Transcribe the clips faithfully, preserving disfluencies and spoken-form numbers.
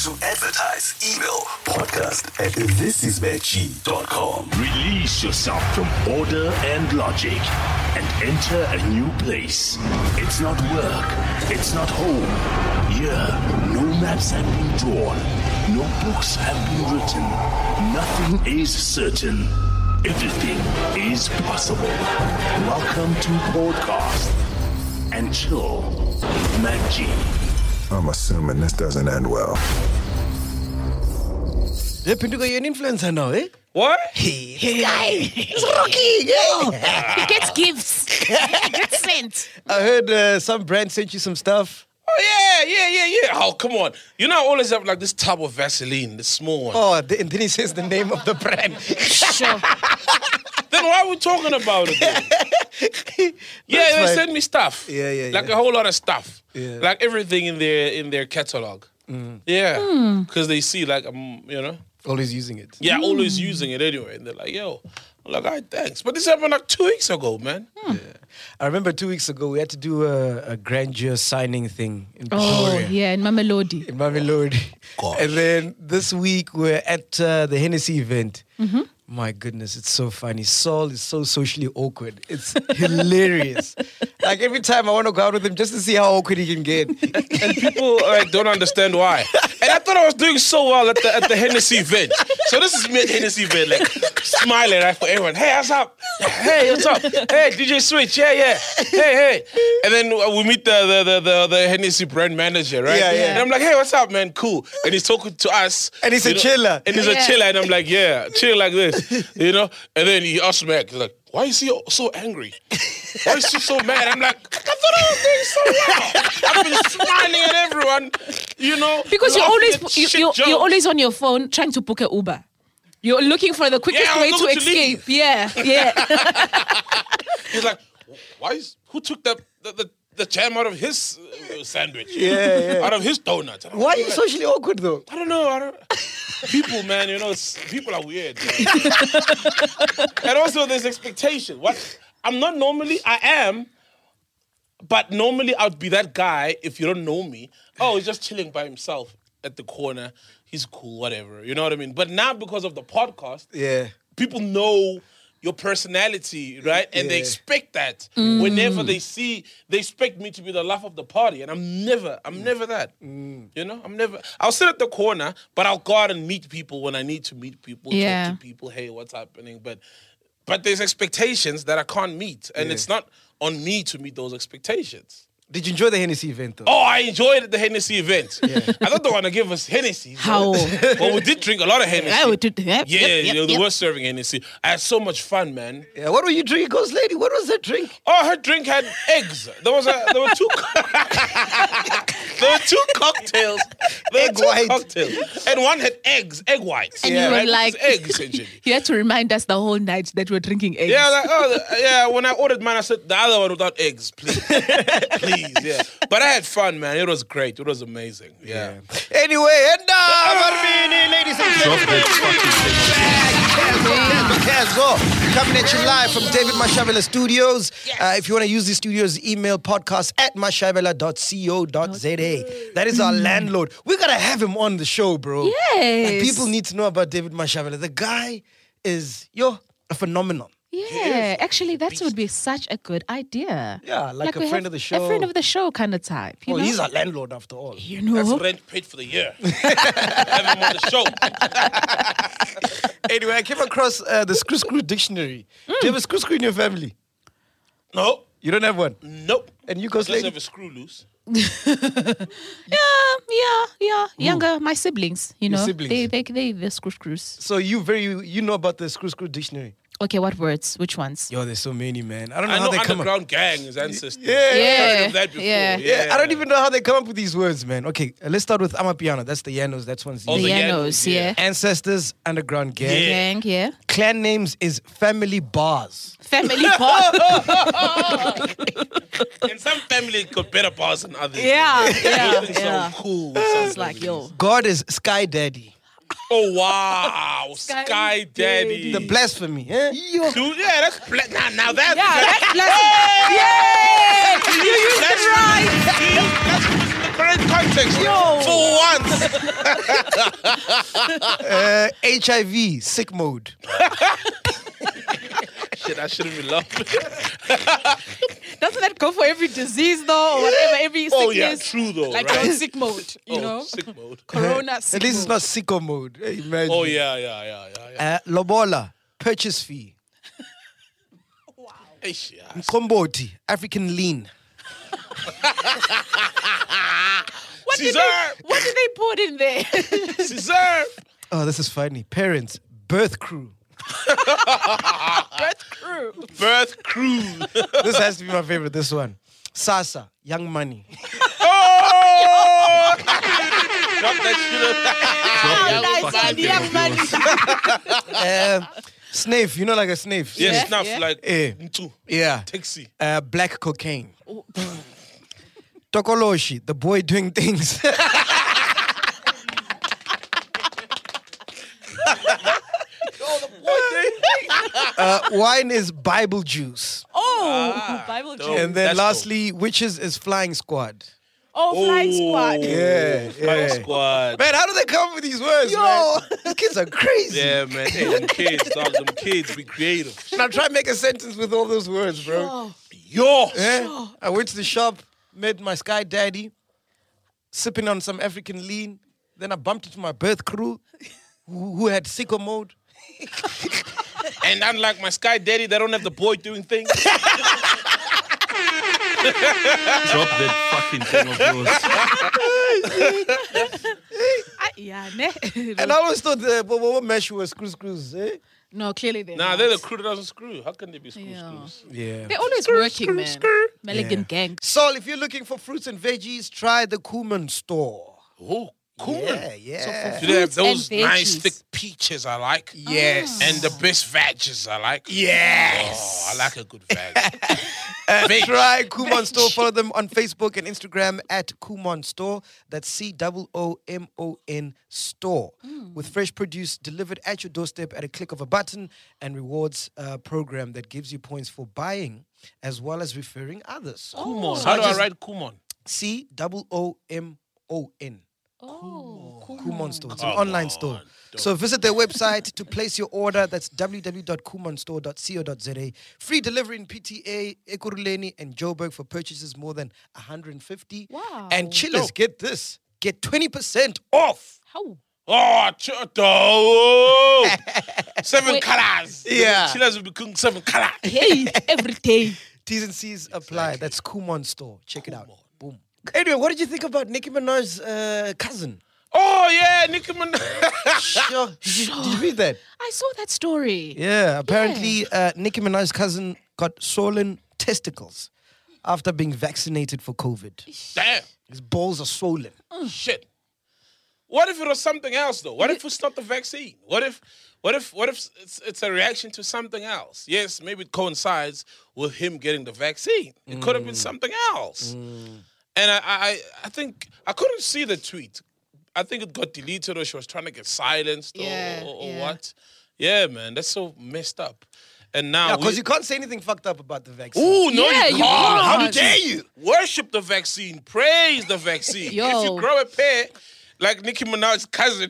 To advertise, email podcast at thisismatchy dot com. Release yourself from order and logic and enter a new place. It's not work. It's not home. Here, no maps have been drawn. No books have been written. Nothing is certain. Everything is possible. Welcome to Podcast and Chill with Mac G. I'm assuming this doesn't end well. Yeah, Pinduka, you're an influencer now, eh? What? Hey, this guy, he's rocking, yeah. He gets gifts. He gets sent. I heard uh, some brand sent you some stuff. Oh, yeah, yeah, yeah, yeah. Oh, come on. You know, I always have like this tub of Vaseline, the small one. Oh, th- and then he says the name of the brand. Sure. Then why are we talking about it then? Yeah, they fine. send me stuff. Yeah, yeah, Like yeah. a whole lot of stuff. Yeah. Like everything in their in their catalog. Mm. Yeah. Because they see like, um, you know. Always using it. Yeah, always using it anyway. And they're like, yo. I'm like, all right, thanks. But this happened like two weeks ago, man. Yeah. I remember two weeks ago, we had to do a, a grandeur signing thing in Oh, Pretoria. yeah, in Mamelodi. In Mamelodi. Gosh. And then this week, we're at uh, the Hennessy event. Mm-hmm. My goodness, it's so funny. Saul is so socially awkward. It's hilarious. Like every time I want to go out with him just to see how awkward he can get. And people like don't understand why. And I thought I was doing so well at the at the Hennessy event. So this is me at Hennessy event, like smiling right for everyone. Hey, what's up? Hey, what's up? Hey, D J Switch. Yeah, yeah. Hey, hey. And then we meet the the the the, the Hennessy brand manager, right? Yeah, yeah. And I'm like, hey, what's up, man? Cool. And he's talking to us. And he's you a know, chiller. And he's Yeah. a chiller. And I'm like, yeah, chill like this, you know. And then he asks me, he's like, why is he so angry? Why is he so mad? I'm like, I thought I was doing so well. I've been smiling at everyone, you know. Because you're laughing always at you, shit you're, jokes. you're always on your phone trying to book an Uber. You're looking for the quickest Yeah, I way was to looking to escape. leave. Yeah, yeah. He's like, why is, who took the, the, the, the jam out of his uh, sandwich? Yeah, yeah. Out of his donut. And I'm Why are you like, socially awkward, though? I don't know. I don't. People, man, you know, it's, people are weird. Man. And also, there's expectation. What? I'm not normally. I am, but normally I'd be that guy if you don't know me. Oh, he's just chilling by himself at the corner. He's cool, whatever. You know what I mean? But now because of the podcast, Yeah. people know your personality, right? And they Yeah. expect that. Whenever they see, they expect me to be the laugh of the party. And I'm never, I'm never that. You know, I'm never, I'll sit at the corner, but I'll go out and meet people when I need to meet people, Yeah. talk to people, hey, what's happening? But but there's expectations that I can't meet. And Yeah. it's not on me to meet those expectations. Did you enjoy the Hennessy event, though? Oh, I enjoyed the Hennessy event. I thought they were going to give us Hennessy. How? Well, we did drink a lot of Hennessy. Yeah, we did. Yep, Yeah, yep, you know, yep, they yep. were serving Hennessy. I had so much fun, man. Yeah, what were you drinking, Ghost Lady? What was that drink? Oh, her drink had eggs. There was a, there were two, there were two cocktails. There Egg were two white. cocktails, and one had eggs, egg whites. And yeah, you were right? like, It's eggs essentially. You had to remind us the whole night that we're drinking eggs. Yeah, like, oh, the- yeah. When I ordered mine, I said the other one without eggs, please, please. Yeah, but I had fun, man. It was great. It was amazing. Yeah. Anyway, and uh, Barbini, ladies and gentlemen. Let's go. Coming at you live from David Mashabela Studios. Uh, if you want to use the studios, email podcast at mashabela dot co dot za. That is our landlord. We got to have him on the show, bro. Yes. Like, people need to know about David Mashabela. The guy is, yo, a phenomenon. Yeah, actually, that would be such a good idea. Yeah, like a we friend have of the show. A friend of the show kind of type. You Well, know? he's our landlord after all. You know. That's rent paid for the year. Have him on the show. Anyway, I came across uh, the Screw Screw Dictionary. Do you have a Screw Screw in your family? No, You don't have one? nope. And you, Ghost Let's Lady? have a screw loose. Yeah, yeah, yeah. Younger, my siblings, you Your know. siblings. They, they, they, they're screw screws. So you very you know about the Screw Screw Dictionary? Okay, what words? Which ones? Yo, there's so many, man. I don't know I how know they come up. Underground Gang is ancestors. Yeah. I've heard Yeah, of that before. yeah. Yeah, I don't even know how they come up with these words, man. Okay, uh, let's start with Amapiano. That's the Yanos. That's one's Oh, The the Yanos, Yanos, yeah. yeah. Ancestors, Underground Gang. Yeah. Gang, yeah. Clan names is Family Bars. Family part. In some family, it got better bars than others. Yeah, Those yeah, things yeah. sound cool. It's like, yo. God is Sky Daddy. Oh, wow. Sky, Sky Daddy. The blasphemy. Eh? Dude, yeah, that's... Bla- now, now that's... Yeah, that's that's blessing. Yeah! You used That's it right. That's in the correct context. Yo. For once. Uh, H I V, sick mode. Shit, I shouldn't be laughing. Doesn't that go for every disease though, or whatever, every sickness? Oh yeah, true though. Like right? you're in sick mode, you oh, know? sick mode. Corona sick At least it's mode. not sicko mode. Hey, imagine. Oh yeah, yeah, yeah, yeah. yeah. Uh, Lobola, purchase fee. Eish, yeah. Komboti, African lean. What did, Caesar! they, what did they put in there? Caesar! Oh, this is funny. Parents, birth crew. Birth crew. Birth crew. This has to be my favorite, this one. Sasa, young money. Oh! Drop that shit. Nice one, young man. Uh, Snafe, you know like a snafe? Yes, Yeah, snuff yeah. like Eh. Ntu. Yeah. Taxi. Uh, black cocaine. Tokoloshi, the boy doing things. uh, wine is Bible juice. Oh, Bible dope. juice. And then That's lastly, witches is flying squad. Oh, flying squad. Yeah, Flying yeah. squad. Man, how do they come up with these words, Yo. man? These kids are crazy. Yeah, man. Hey, them kids, dog. Them kids, be creative. Now try and make a sentence with all those words, bro. Oh, Yo. Eh? I went to the shop, met my sky daddy, sipping on some African lean. Then I bumped into my birth crew, who, who had sicko mode. And unlike my Sky Daddy, they don't have the boy doing things. Drop that fucking thing of yours. I, yeah, ne? And I always thought, uh, what, what mesh was screws, screws, eh? No, clearly they're Nah, not. they're the crew that doesn't screw. How can they be screw Yeah. screws? Yeah. They're always working, man. Mulligan Yeah. gang. Sol, if you're looking for fruits and veggies, try the Kuman store. Oh, cool. Yeah, yeah. Do they have Fruits those and nice veggies. thick peaches I like? Yes. And the best veggies I like? Yes. Oh, I like a good veg. Uh, Veg. try Kumon Store. Follow them on Facebook and Instagram at Kumon Store. That's C O O M O N Store. With fresh produce delivered at your doorstep at a click of a button, and rewards uh, program that gives you points for buying as well as referring others. Kumon. So How do I just- write Kumon? C O O M O N. Oh, cool. Kumon Store. It's an Come online on. store. So visit their website to place your order. That's w w w dot kumon store dot co dot z a. Free delivery in P T A, Ekurhuleni, and Joburg for purchases more than one hundred fifty. Wow. And chillers, Dope. get this. Get twenty percent off. How? Oh, ch- oh. Seven Wait. colors. Yeah. Chillers will be cooking seven colors. Hey, every day. T's and C's apply. That's Kumon Store. Check it out. Boom. Anyway, what did you think about Nicki Minaj's uh, cousin? Oh, yeah, Nicki Minaj. Sure. Did you, did you read that? I saw that story. Yeah, apparently Uh, Nicki Minaj's cousin got swollen testicles after being vaccinated for COVID. Damn. His balls are swollen. Shit. What if it was something else though? What if it's not the vaccine? What if, what if, what if it's, it's a reaction to something else? Yes, maybe it coincides with him getting the vaccine. It could have been something else. And I, I, I think I couldn't see the tweet. I think it got deleted, or she was trying to get silenced, or, Yeah, or, or yeah. what? Yeah, man, that's so messed up. And now, Yeah, because we- you can't say anything fucked up about the vaccine. Ooh, no, Yeah, you you can't. How can't. dare you? Worship the vaccine. Praise the vaccine. Yo. If you grow a pair, like Nicki Minaj's cousin,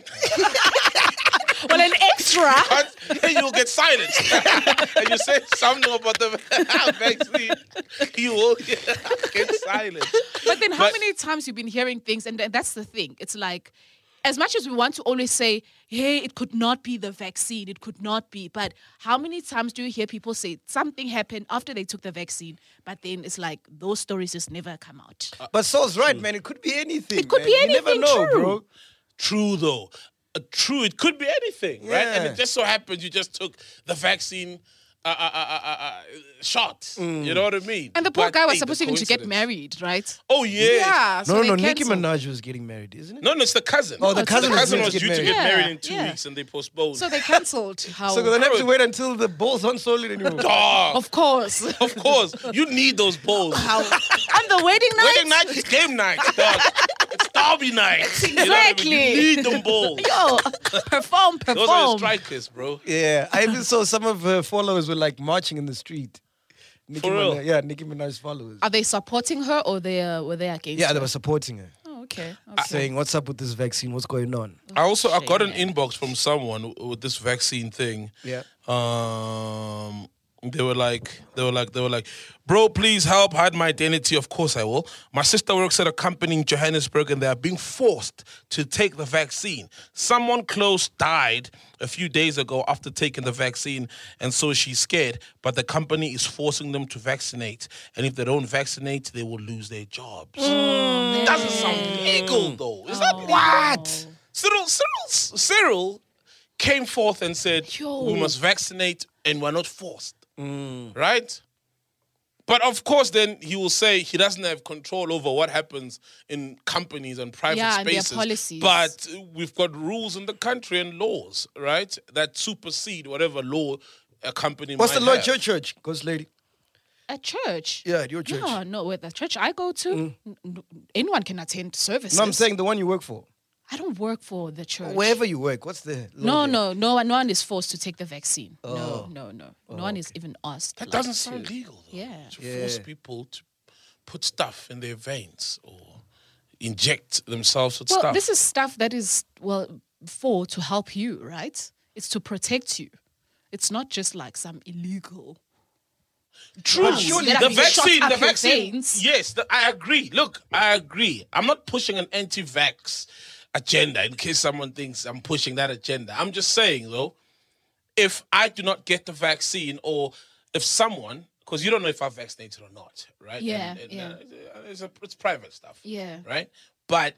Well, an extra. you'll get silenced. And you say something about the vaccine, you will get silenced. But then how But- many times you've been hearing things, and th- that's the thing. It's like, as much as we want to always say, hey, it could not be the vaccine, it could not be, but how many times do you hear people say something happened after they took the vaccine, but then it's like those stories just never come out? But Saul's right, man. It could be anything. It could man. be You never anything, know, true. bro. True, though. Uh, true, it could be anything, right? And Yeah. it just so happens you just took the vaccine uh, uh, uh, uh, uh, shot. You know what I mean? And the poor But, guy was hey, the supposed even to get coincidence. married, right? Oh, yeah. Yeah. So No, they no, Nicki cancelled. Minaj was getting married, isn't it? No, no, it's the cousin. Oh, the the cousin cousin, was meant was to due get to get married. married in two Yeah, weeks and they postponed. So they cancelled. How? So then have to wait until the balls aren't solid anymore. Dog, Of course. of course, you need those balls. How? On the wedding night? Wedding night is game night, dog. It's derby night. You know what I mean? Exactly. You need them balls. Yo, perform, perform. Those are the strikers, bro. Yeah, I even saw some of her followers were like marching in the street. Nicki For real? Minaj, yeah, Nicki Minaj's followers. Are they supporting her or they uh, were they against Yeah, her? they were supporting her. Oh, Okay. okay. saying, "What's up with this vaccine? What's going on?" I also I got an Shame, man. inbox from someone with this vaccine thing. Yeah. Um, they were like, they were like, they were like, bro, please help hide my identity. Of course I will. My sister works at a company in Johannesburg, and they are being forced to take the vaccine. Someone close died a few days ago after taking the vaccine, and so she's scared. But the company is forcing them to vaccinate, and if they don't vaccinate, they will lose their jobs. It doesn't sound legal, though. Is that what? Cyril, Cyril, Cyril came forth and said, Yo. we must vaccinate, and we're not forced. Right? But of course, then he will say he doesn't have control over what happens in companies and private Yeah, and their spaces. policies. But we've got rules in the country and laws, right? That supersede whatever law a company What's might the law have. at your church, Ghost Lady? At church? Yeah, at your church. No, no, with the church I go to, n- n- anyone can attend services. No, I'm saying the one you work for. I don't work for the church. Wherever you work, what's the law No, there? no, no one, no one is forced to take the vaccine. Oh. No, no, no. No one is even asked. That like, doesn't to- sound legal, though. Yeah. To force Yeah. people to put stuff in their veins or inject themselves with Well, stuff. this is stuff that is, well, for to help you, right? It's to protect you. It's not just like some illegal. True. But surely the that is shot vaccine, up the your vaccine. veins. Yes, the, I agree. Look, I agree. I'm not pushing an anti-vax agenda in case someone thinks I'm pushing that agenda. I'm just saying, though, if I do not get the vaccine or if someone, because you don't know if I'm vaccinated or not, right? Yeah, And- and, yeah. uh, it's, a, it's private stuff. Yeah. Right? But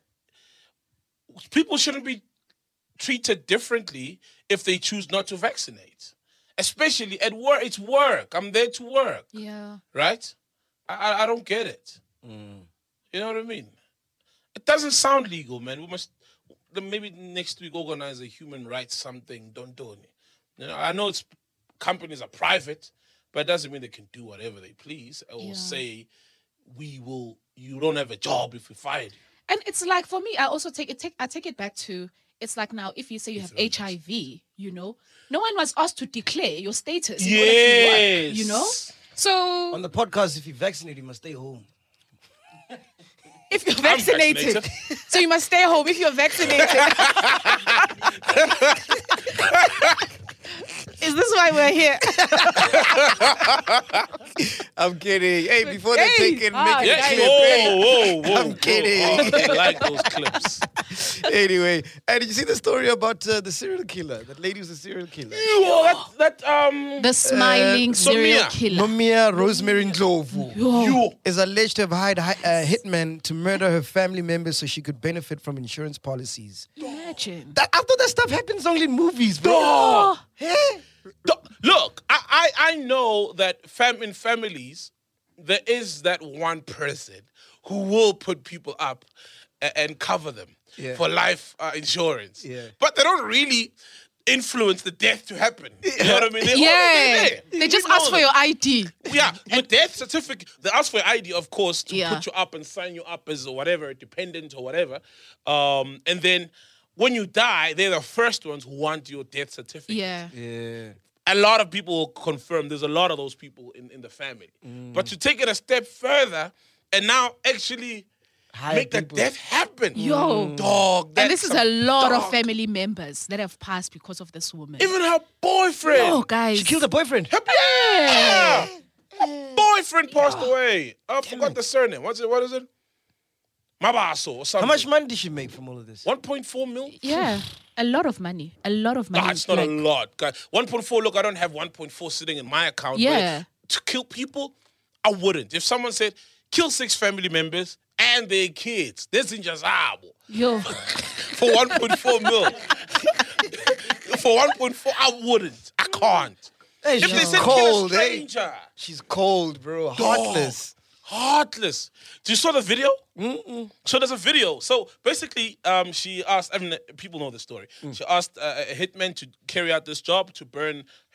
people shouldn't be treated differently if they choose not to vaccinate. Especially at work. It's work. I'm there to work. Yeah. Right? I, I, I don't get it. You know what I mean? It doesn't sound legal, man. We must then maybe next week organize a human rights something. Don't do it. You know, I know it's companies are private, but it doesn't mean they can do whatever they please or Yeah. say we will. You don't have a job if we fired you. And it's like for me, I also take it. Take I take it back to. It's like now, if you say you have H I V, you know, no one was asked to declare your status. In order to work, you know. So On the podcast, if you're vaccinated, you must stay home. if you're vaccinated, vaccinated. so you must stay home if you're vaccinated. Is this why we're here? I'm kidding. Hey, before they Hey, take it, ah, make it yeah. clear. Whoa, whoa, whoa! I'm whoa. kidding. I like those clips. Anyway, hey, did you see the story about uh, the serial killer? That lady was a serial killer. Ew, that, that um. The smiling serial Somia. killer. Nomia Rosemary Ndlovu You. is alleged to have hired hi- a hitman to murder her family members so she could benefit from insurance policies. Imagine. That after that stuff happens only in movies, bro. Dog. Hey. Dog. Look, I, I I know that fam in families there is that one person who will put people up a- and cover them Yeah. for life uh, insurance. Yeah. But they don't really influence the death to happen. You know what I mean? They're Yeah. already there. They just You know ask for them. your I D. Yeah, your death certificate. They ask for your I D, of course, to Yeah. put you up and sign you up as or whatever, dependent or whatever. Um, and then when you die, they're the first ones who want your death certificate. Yeah. Yeah. A lot of people will confirm there's a lot of those people in, in the family. But to take it a step further and now actually Hire make the people. death happen. Yo. Dog. And this that's is a lot dog. of family members that have passed because of this woman. Even her boyfriend. Oh, guys. She killed her boyfriend. Her, yeah. Her boyfriend passed away. I forgot the surname. What's it? What is it? Mabaso or How something. much money did she make from all of this? one point four mil? Yeah. A lot of money. A lot of money. That's not Like, a lot. guys. one point four, look, I don't have one point four sitting in my account. but Yeah. to kill people, I wouldn't. If someone said, kill six family members and their kids, this is just horrible. Yo. For one point four mil. For one point four, I wouldn't. I can't. Hey, If they she's said cold, kill a eh? stranger. She's cold, bro. Heartless. Heartless. Do you saw the video? Mm-mm. So there's a video. So basically, um, she asked, I mean, people know the story. She asked uh, a hitman to carry out this job to burn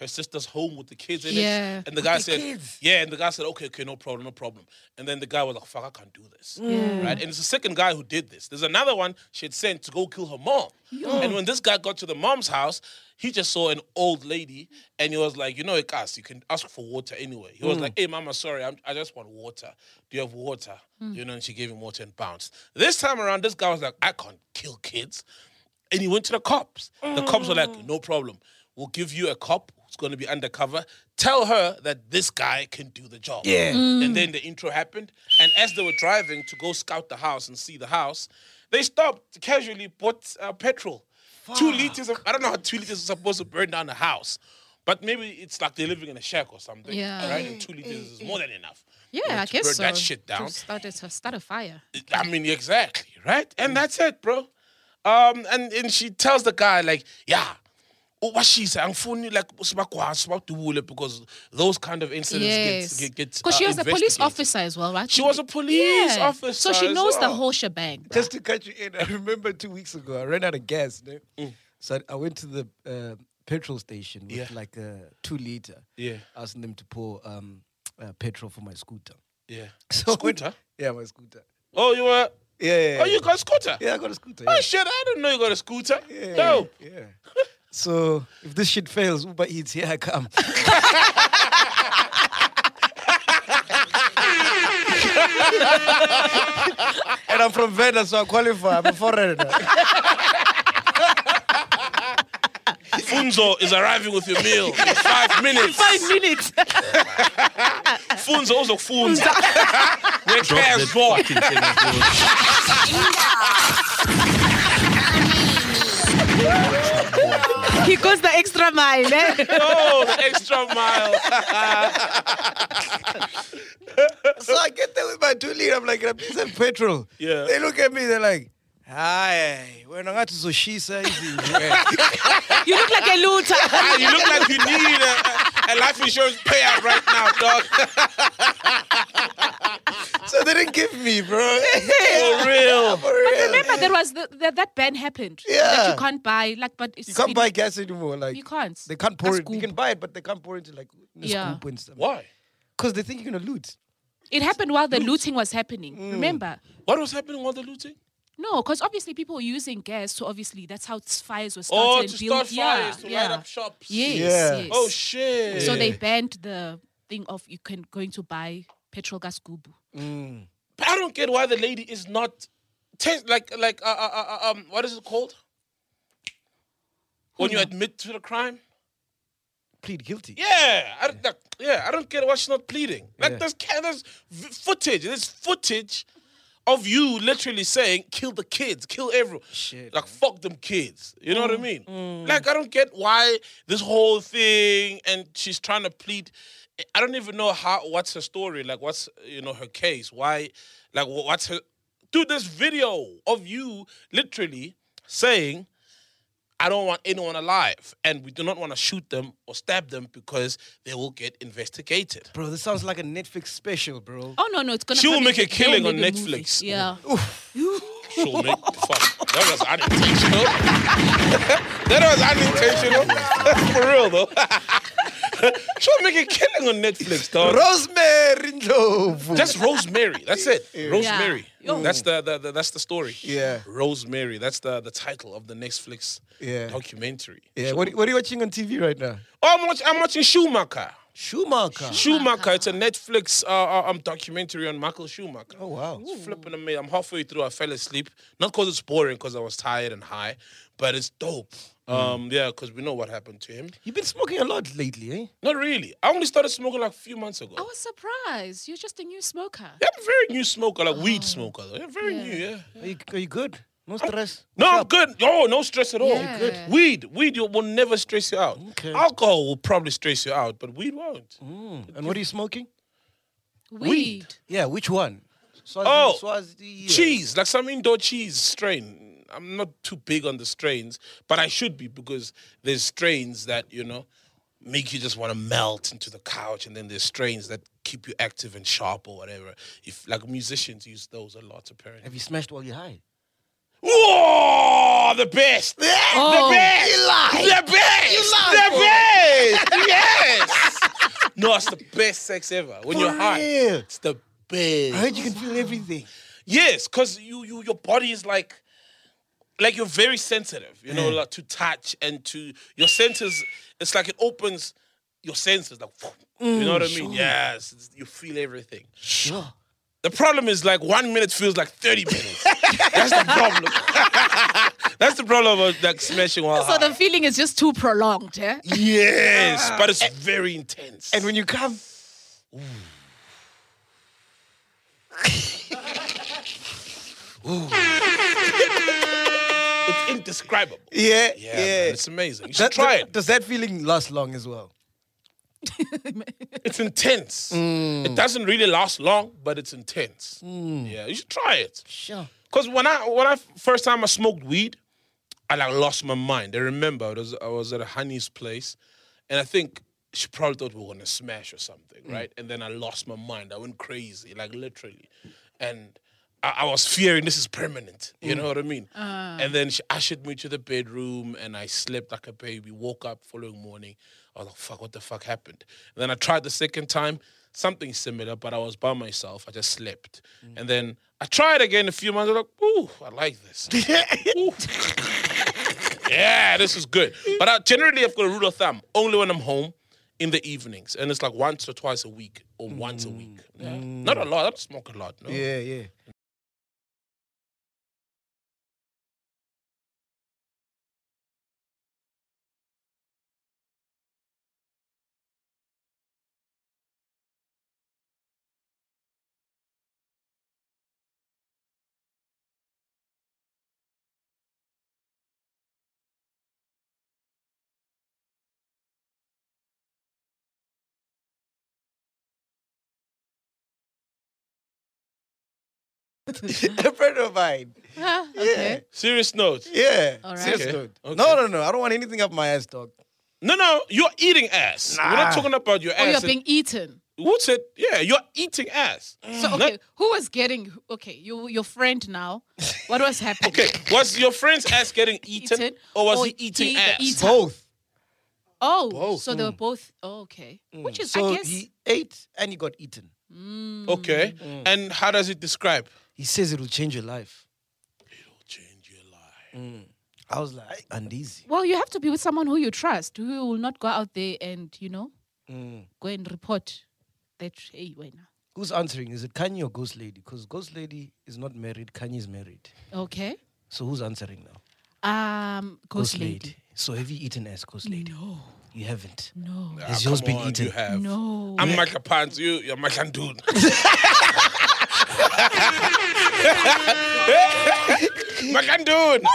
her sister's home with the kids in Yeah. it. And the guy the said, kids? yeah, and the guy said, okay, okay, no problem, no problem. And then the guy was like, fuck, I can't do this. Mm. Right? And it's the second guy who did this. There's another one she had sent to go kill her mom. And when this guy got to the mom's house, he just saw an old lady and he was like, you know, Ikas, you can ask for water anyway. He was like, hey, mama, sorry, I'm, I just want water. Do you have water? You know, and she gave him water and bounced. This time around, this guy was like, I can't kill kids. And he went to the cops. The cops were like, no problem. We'll give you a cop who's going to be undercover. Tell her that this guy can do the job. Yeah. And then the intro happened. And as they were driving to go scout the house and see the house, they stopped, casually bought uh, petrol. Two liters of, I don't know how two liters is supposed to burn down a house. But maybe it's like they're living in a shack or something. Yeah. Right? And two liters is more than enough. Yeah, You know, I to guess burn so. that shit down. To start, to start a fire. I mean, exactly, right? And that's it, bro. Um, and, and she tells the guy, like, yeah, oh, what she said, I'm phoning like because those kind of incidents Yes. get get Because uh, she was a police investigated. officer as well, right? She was a police Yeah. officer. So she as knows the well. whole shebang. Just to cut you in, I remember two weeks ago, I ran out of gas. No? Mm. So I I went to the uh, petrol station with Yeah. like a two liter. Yeah. Asking them to pour um, uh, petrol for my scooter. Yeah. So when- Scooter? yeah, my scooter. Oh, you were. Yeah, yeah, Oh, yeah. you got a scooter? Yeah, I got a scooter. Oh Yeah. shit! I didn't know you got a scooter. Yeah, No. yeah. So if this shit fails, Uber Eats, here I come. And I'm from Venda, so I qualify. I'm a foreigner. Funzo is arriving with your meal in five minutes. Five minutes. Funzo also Funzo. Where Drop that cares for? fucking thing of yours. He goes the extra mile. Eh? Oh, the extra mile. So I get there with my two liter. I'm like, can I please have petrol? Yeah. They look at me, they're like, hi, we're not to Zoshisa. You look like a looter. Ah, you look like you need a, a life insurance payout right now, dog. So they didn't give me, bro. For real. For real. Remember, there was the, the, that ban happened. That Yeah. you can't buy, like, but it's You can't in- buy gas anymore. Like You can't. They can't pour A it. You scoop. can buy it, but they can't pour it into like a Yeah. scoop and stuff. Why? Because they think you're gonna loot. It happened while the looting was happening. Mm. Remember? What was happening while the looting? No, because obviously people were using gas, so obviously that's how s- fires were started. Oh, and to built. start yeah, fires, to yeah. light up shops. Yes, Yeah. yes. Oh, shit. So they banned the thing of you can going to buy petrol gas gubu. But I don't get why the lady is not test like like uh, uh, uh, um what is it called when you admit to the crime? Plead guilty. Yeah, I, don't- like, yeah, I don't get why she's not pleading. Like Yeah. there's ca- there's v- footage, there's footage of you literally saying kill the kids, kill everyone, Shit, like fuck them kids. You know what I mean? Like I don't get why this whole thing, and she's trying to plead. I don't even know how. What's her story? Like, what's you know her case? Why? Like, wh- what's her? Dude, this video of you literally saying, "I don't want anyone alive, and we do not want to shoot them or stab them because they will get investigated." Bro, this sounds like a Netflix special, bro. Oh no, no, it's gonna. She will probably- make a they'll killing on make a movie. Netflix. Yeah. She'll make fuck. That was unintentional. That was unintentional. For real though. She'll make a killing on Netflix, dog. Rosemary Ndlovu. Just Rosemary. That's it. Rosemary. Yeah. That's the, the, the that's the story. Yeah. Rosemary. That's the, the title of the Netflix Yeah. documentary. Yeah, what, what are you watching on T V right now? Oh, I'm watching, I'm watching Schumacher. Schumacher. Schumacher. It's a Netflix uh, uh, um, documentary on Michael Schumacher. Oh, wow. It's flipping amazing. I'm halfway through. I fell asleep. Not because it's boring, because I was tired and high, but it's dope. Um, yeah, because we know what happened to him. You've been smoking a lot lately, eh? Not really. I only started smoking like a few months ago. I was surprised. You're just a new smoker. Yeah, I'm a very new smoker, like weed smoker. Though. Yeah, very Yeah. new, yeah. Are you, are you good? No stress? No, What's I'm up? good. Oh, no stress at all. Yeah. Good. Weed, weed you will never stress you out. Okay. Alcohol will probably stress you out, but weed won't. And what are you smoking? Weed. Yeah, which one? Swazi, Oh, Swazi, uh, Cheese, like some indoor cheese strain. I'm not too big on the strains, but I should be because there's strains that, you know, make you just want to melt into the couch, and then there's strains that keep you active and sharp or whatever. If like musicians use those a lot, apparently. Have you smashed while you're high? Whoa, the best! Oh. The best! You lied. The best! You lied, The boy. best! No, it's the best sex ever. When you're high, real? it's the best. I heard you can feel everything. Yes, because you, you, your body is like, like you're very sensitive, you know, like to touch and to your senses. It's like it opens your senses, like, you know what I mean? Yes, it's, you feel everything. Sure. The problem is like one minute feels like thirty minutes. That's the problem. That's the problem of like smashing while So high. the feeling is just too prolonged, eh? Yes, but it's very intense. And when you come, it's indescribable. yeah, Yeah, yeah, man, it's amazing. You should That- try that- it. Does that feeling last long as well? It's intense. It doesn't really last long, but it's intense. Yeah, you should try it. Sure. Cause when I when I first time I smoked weed, I like lost my mind. I remember I was I was at a honey's place, and I think she probably thought we were gonna smash or something, right? And then I lost my mind. I went crazy, like literally, and I, I was fearing this is permanent. You know what I mean? And then she ushered me to the bedroom, and I slept like a baby. Woke up following morning. I was like, fuck, what the fuck happened? And then I tried the second time, something similar, but I was by myself. I just slept. And then I tried again a few months. I was like, ooh, I like this. Ooh. Yeah, this is good. But I, generally, I've got a rule of thumb. Only when I'm home in the evenings. And it's like once or twice a week or once a week. Yeah. Not a lot. I don't smoke a lot. No. Yeah, yeah. A friend of mine. Ah, okay. Serious note. Yeah. All right. Serious Okay, note. okay. No, no, no. I don't want anything up my ass, dog. No, no, you're eating ass. We're not talking about your Or ass. you're and- being eaten. What's it? Yeah, you're eating ass. So okay, who was getting? Okay, you your friend now. What was happening? Okay, was your friend's ass getting eaten, Eaten, or was or he eating he the ass? eater? Both. Oh, Both. so they were both. Oh, okay, which is So I guess. he ate and he got eaten. Okay, and how does it describe? He says it will change your life. Change your life. I was like, uneasy. Well, you have to be with someone who you trust, who will not go out there and you know go and report that hey, wait now. Who's answering? Is it Kanye or Ghost Lady? Because Ghost Lady is not married. Kanye is married. Okay. So who's answering now? Um, ghost, lady. So have you eaten ass, Ghost Lady? No, You haven't. no, Has Ah, yours come been on, eaten? You have. no. I'm like a pants. You, you're my dude. My dude.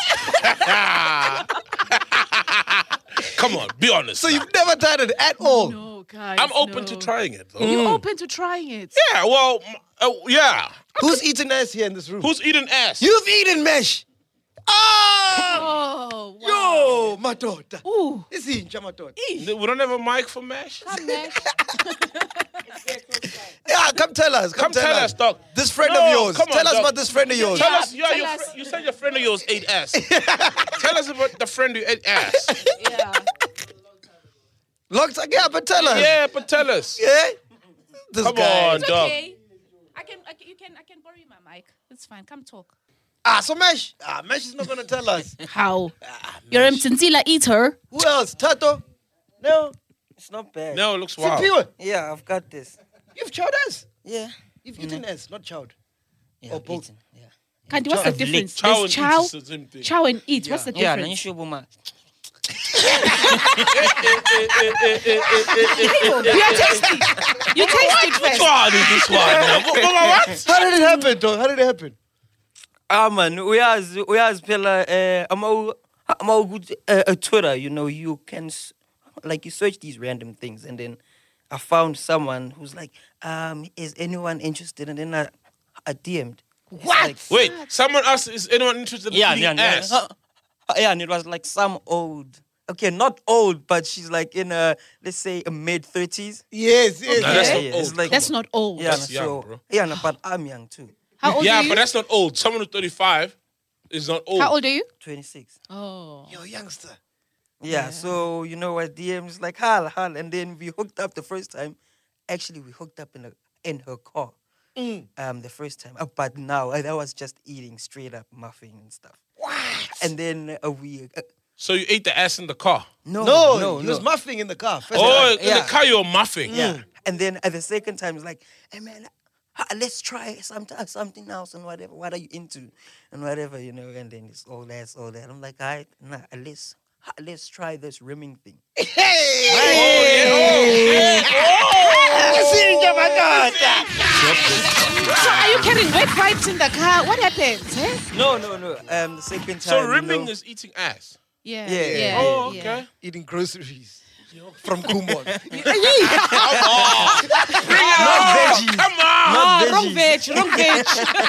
Come on, be honest. So you've never tried it at all? No, guys. I'm open to no. trying it though. You're open to trying it. Yeah, well, m- uh, yeah. Who's eating ass here in this room? Who's eating ass? You've eaten mesh. Oh! Oh, wow. Yo, my daughter. Ooh. Is he my daughter? We don't have a mic for mash. Come back. Yeah, come tell us. Come, Come tell us, dog. This friend No, of yours. come on, tell us dog. about this friend of yours. Tell Yeah, us, yeah, tell your us. fri- you said your friend of yours ate ass. Tell us about the friend who ate ass. Yeah. Long time, yeah, but tell us. Yeah, but tell us. Yeah? This Come guy. on. It's Dog. okay. I can, I can, you can, I can borrow you my mic. It's fine. Come talk. Ah, so Mesh. Ah, Mesh is not going to tell us. How? You're a Mtintila eater. Who else? Tato? No, it's not bad. No, it looks wild. Sipiwe? Yeah, I've got this. You've chowed us. Yeah. You've eaten us, not chowed. Yeah, Or I've both. eaten, Yeah. Kandi, what's the I've difference? Chow There's and chow, eat is the same thing. chow and eat. What's the Yeah, difference? nani shubuma. You're tasting. You taste it Which first. one is this one? now? What- what- what? How did it happen, dog? How did it happen? Ah man, uyazi uyazi phela eh ama ama ukuthi uh, Twitter, you know, you can s- like you search these random things and then I found someone who's like, um, is anyone interested? And then I, I D M'd. It's What? like- Wait, someone asked, is anyone interested in yeah, eating yeah, yeah. ass? Uh, yeah, and it was like some old. Okay, not old, but she's like in a let's say a mid thirties. Yes, yes. No, that's Yeah, not yeah, old. it's like- That's not old. Yeah, That's so, young, bro. Yeah, no, but I'm young too. How old Yeah, are you? but that's not old. Someone who's thirty-five is not old. How old are you? twenty-six. Oh. Yo, youngster. Yeah, so you know what, D M's like, hal, hal, and then we hooked up the first time, actually we hooked up in a in her car. Um, the first time, uh, but now uh, that was just eating straight up muffin and stuff. What? And then uh, we. Uh, So you ate the ass in the car? no, No, no, he no. was muffing in the car. First Oh, time. in yeah. the car you were muffing. Yeah. And then at the second time, it's like, hey man, uh, let's try some, something else and whatever. What are you into? And whatever, you know. And then it's all that, all that. I'm like, all right, nah, let's let's try this rimming thing. Oh, yeah. So are you carrying wet wipes in the car? What happens? Eh? No, no, no. Um, the second time. So you rimming know, is eating ass. Yeah. Yeah. yeah Oh, yeah. okay. Eating groceries from Kumon. Not veggies. Come on. Oh, wrong veg, wrong veg.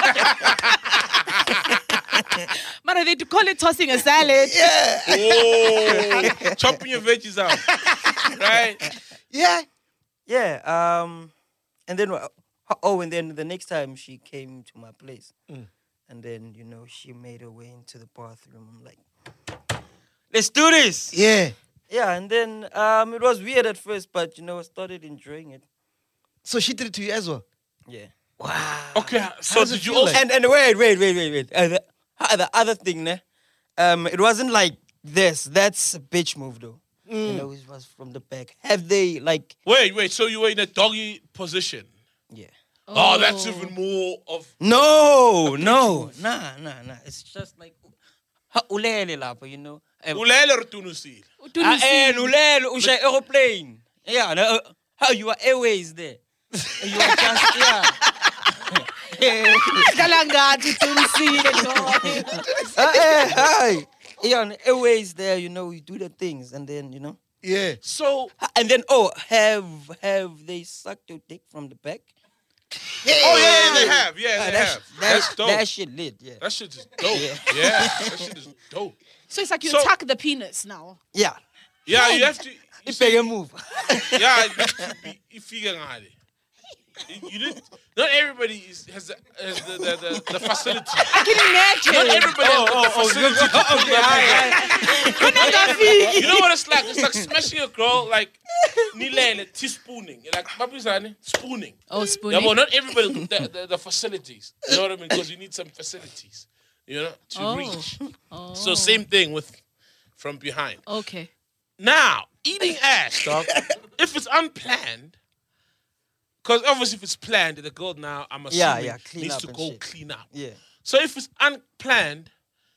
Man, they to call it tossing a salad. Oh, chopping your veggies out. Right? Yeah. Yeah. Um, and then uh, oh, and then the next time she came to my place, and then you know she made her way into the bathroom. I'm like, let's do this. Yeah. Yeah, and then um, it was weird at first, but you know I started enjoying it. So she did it to you as well? Yeah. Okay, so does it did you feel also... like? And and wait, wait, wait, wait, wait. Uh, the, uh, the other thing, ne? Um, it wasn't like this. That's a bitch move, though. You know, it was from the back. Have they like? Wait, wait, so you were in a doggy position? Yeah. Oh, that's even more of... No, no, nah, nah, nah. It's just like ha ulele lapho, you know. Um, Ulele or tunusil? Ah, eh, ulele, usha aeroplane. Yeah, no, uh, how you are airways there. You are just yeah. Kalangati, tunisile, no. Ah, eh, hi. Yeah, on airways there, you know, you do the things, and then you know. Yeah. So... Ah, and then oh, have have they sucked your dick from the back? Oh, yeah, yeah, they have. Yeah, Ah, they that, have. sh- that, That's dope. that shit lit, yeah. That shit is dope. Yeah, that shit is dope. So it's like you So- tuck the penis now. Yeah. Yeah, you have to... You It's see, a move. yeah, you figure out it. You didn't... Not everybody is, has, the, has the, the, the, the facility. I can imagine. Not everybody has the facility to pull that. You know what it's like? It's like smashing a girl like nilele teaspooning. Like babizane spooning. Oh, Yeah, spooning. but not everybody got the, the, the facilities. You know what I mean? Because you need some facilities. You know, to Oh. reach. So same thing with from behind. Okay. Now, eating ass, dog. If it's unplanned, because obviously if it's planned, the girl now I'm assuming Yeah, yeah, clean needs up to and go shit. clean up. Yeah. So if it's unplanned,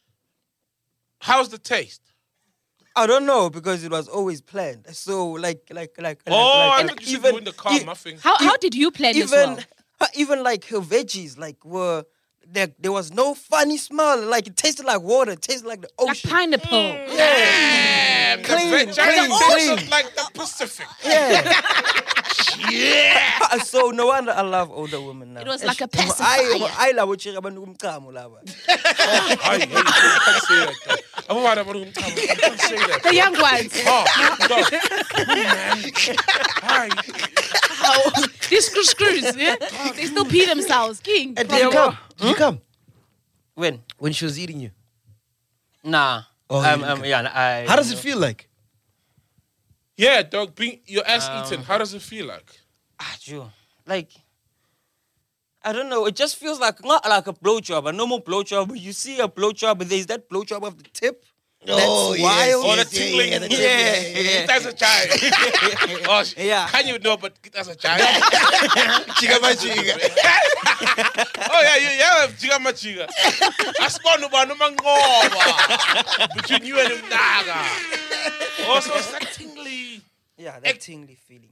how's the taste? I don't know because it was always planned. So like like like. Oh, like, I like, thought you said you were in the car e- muffing. How how did you plan as even well? uh, even like her veggies like were there. There was no funny smell. Like it tasted like water. It tasted like the Like ocean. pineapple. Yeah. Damn, Clean, the clean, vagina clean. tastes like the Pacific. Yeah. Yeah. Uh, So no wonder I love older women now. It was like a I pacifier. I love what you abantu kumchamo laba. I you can't say that. Though. I'm worried about him. You can't say that. The young ones. Oh, dog. Man. Hi. How these screw screws, yeah? They still pee themselves. King. And did you come? Did you come? When? When she was eating you? Nah. Oh, you um, didn't um, come. yeah, I, How does you it know. feel like? Yeah, dog. Being your ass Um, eaten. How does it feel like? Ah, Joe. Like, I don't know. It just feels like not like a blowjob, a normal blowjob. But you see a blowjob, but there's that blowjob of the tip. Oh, That's yes, wild. Or the yes, yeah, tingling. yeah, the Yeah, tingling, yeah, It as a child. Oh, sh- Yeah. Can you know? But it as a child. Chica ma chica. Oh yeah, yeah, yeah. Chica ma chica. Asibona ubani mangoba between you and him naga. Also, it's that tingly. Yeah, that tingly feeling.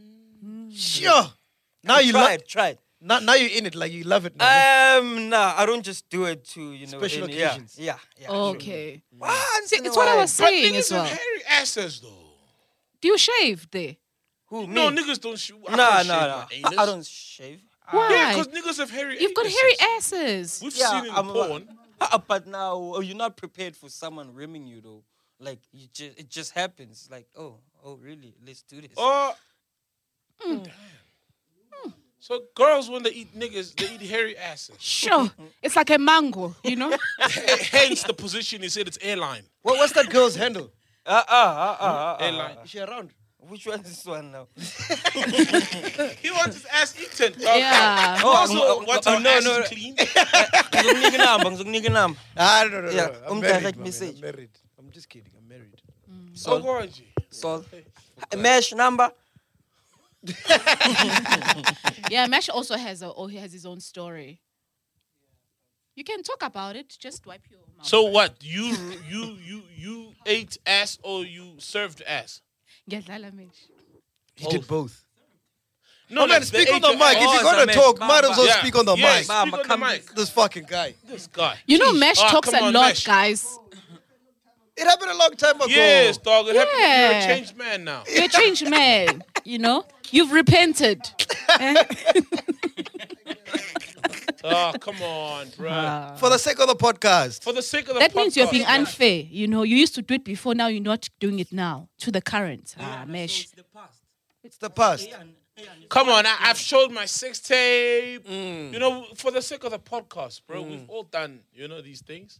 Sure. Now you try love it, try it. now, now you're in it, like you love it now. Um, nah, I don't just do it to you know. Special in- yeah, occasions. Yeah, yeah. Okay. Once See, in a it's what I while. was But saying niggas as well. have hairy asses though. Do you shave there? Who, me? No, niggas don't shoot. I Nah, can't nah, shave nah. my I, anus. I don't shave. Why? Yeah, because niggas have hairy. You've got anuses. hairy asses. We've Yeah, seen it in I'm, porn. uh, but now uh, you're not prepared for someone rimming you though. Like you just, it just happens. Like, oh, oh, really? Let's do this. Or damn. So girls, when they eat niggas, they eat hairy asses. Sure. It's like a mango, you know? Hence the position he said it's airline. What, what's that girl's handle? Uh, uh, uh, uh, uh, uh, Airline. Is she around? Which one is this one now? He wants his ass eaten. Yeah. Oh, also Oh, wants oh, our no, asses no. clean. Ngizonginika inamba, ngizonginika inamba. Ah, no, no, no. Yeah, no. I'm um, married, direct my man. message. I'm married. I'm just kidding. I'm married. So go on, G. Sol. Mesh number. Yeah, Mesh also has a, oh, he has his own story. You can talk about it. Just wipe your mouth. So what? You you you you ate ass or you served ass? Ngiyadlala, Mesh. He did both. No, Oh, man, like speak they on the ate mic. your If ass. you're going to man. talk, Bam, might as well Yeah. speak on the Yes, mic. speak Bam, on the come mic. This fucking guy. This guy. You know, Jeez. Mesh Ah, talks come a on, lot, Mesh. guys. It happened a long time ago. Yes, dog. It happened. You're a Yeah. changed man now. You're a changed man. You know, you've repented. Oh, come on, bro. For the sake of the podcast. For the sake of the That means you're podcast, being man. unfair. You know, you used to do it before. Now you're not doing it now to the current. Ah, Mesh. It's the past. Come on, I, I've showed my sex tape. You know, for the sake of the podcast, bro. We've all done, you know, these things.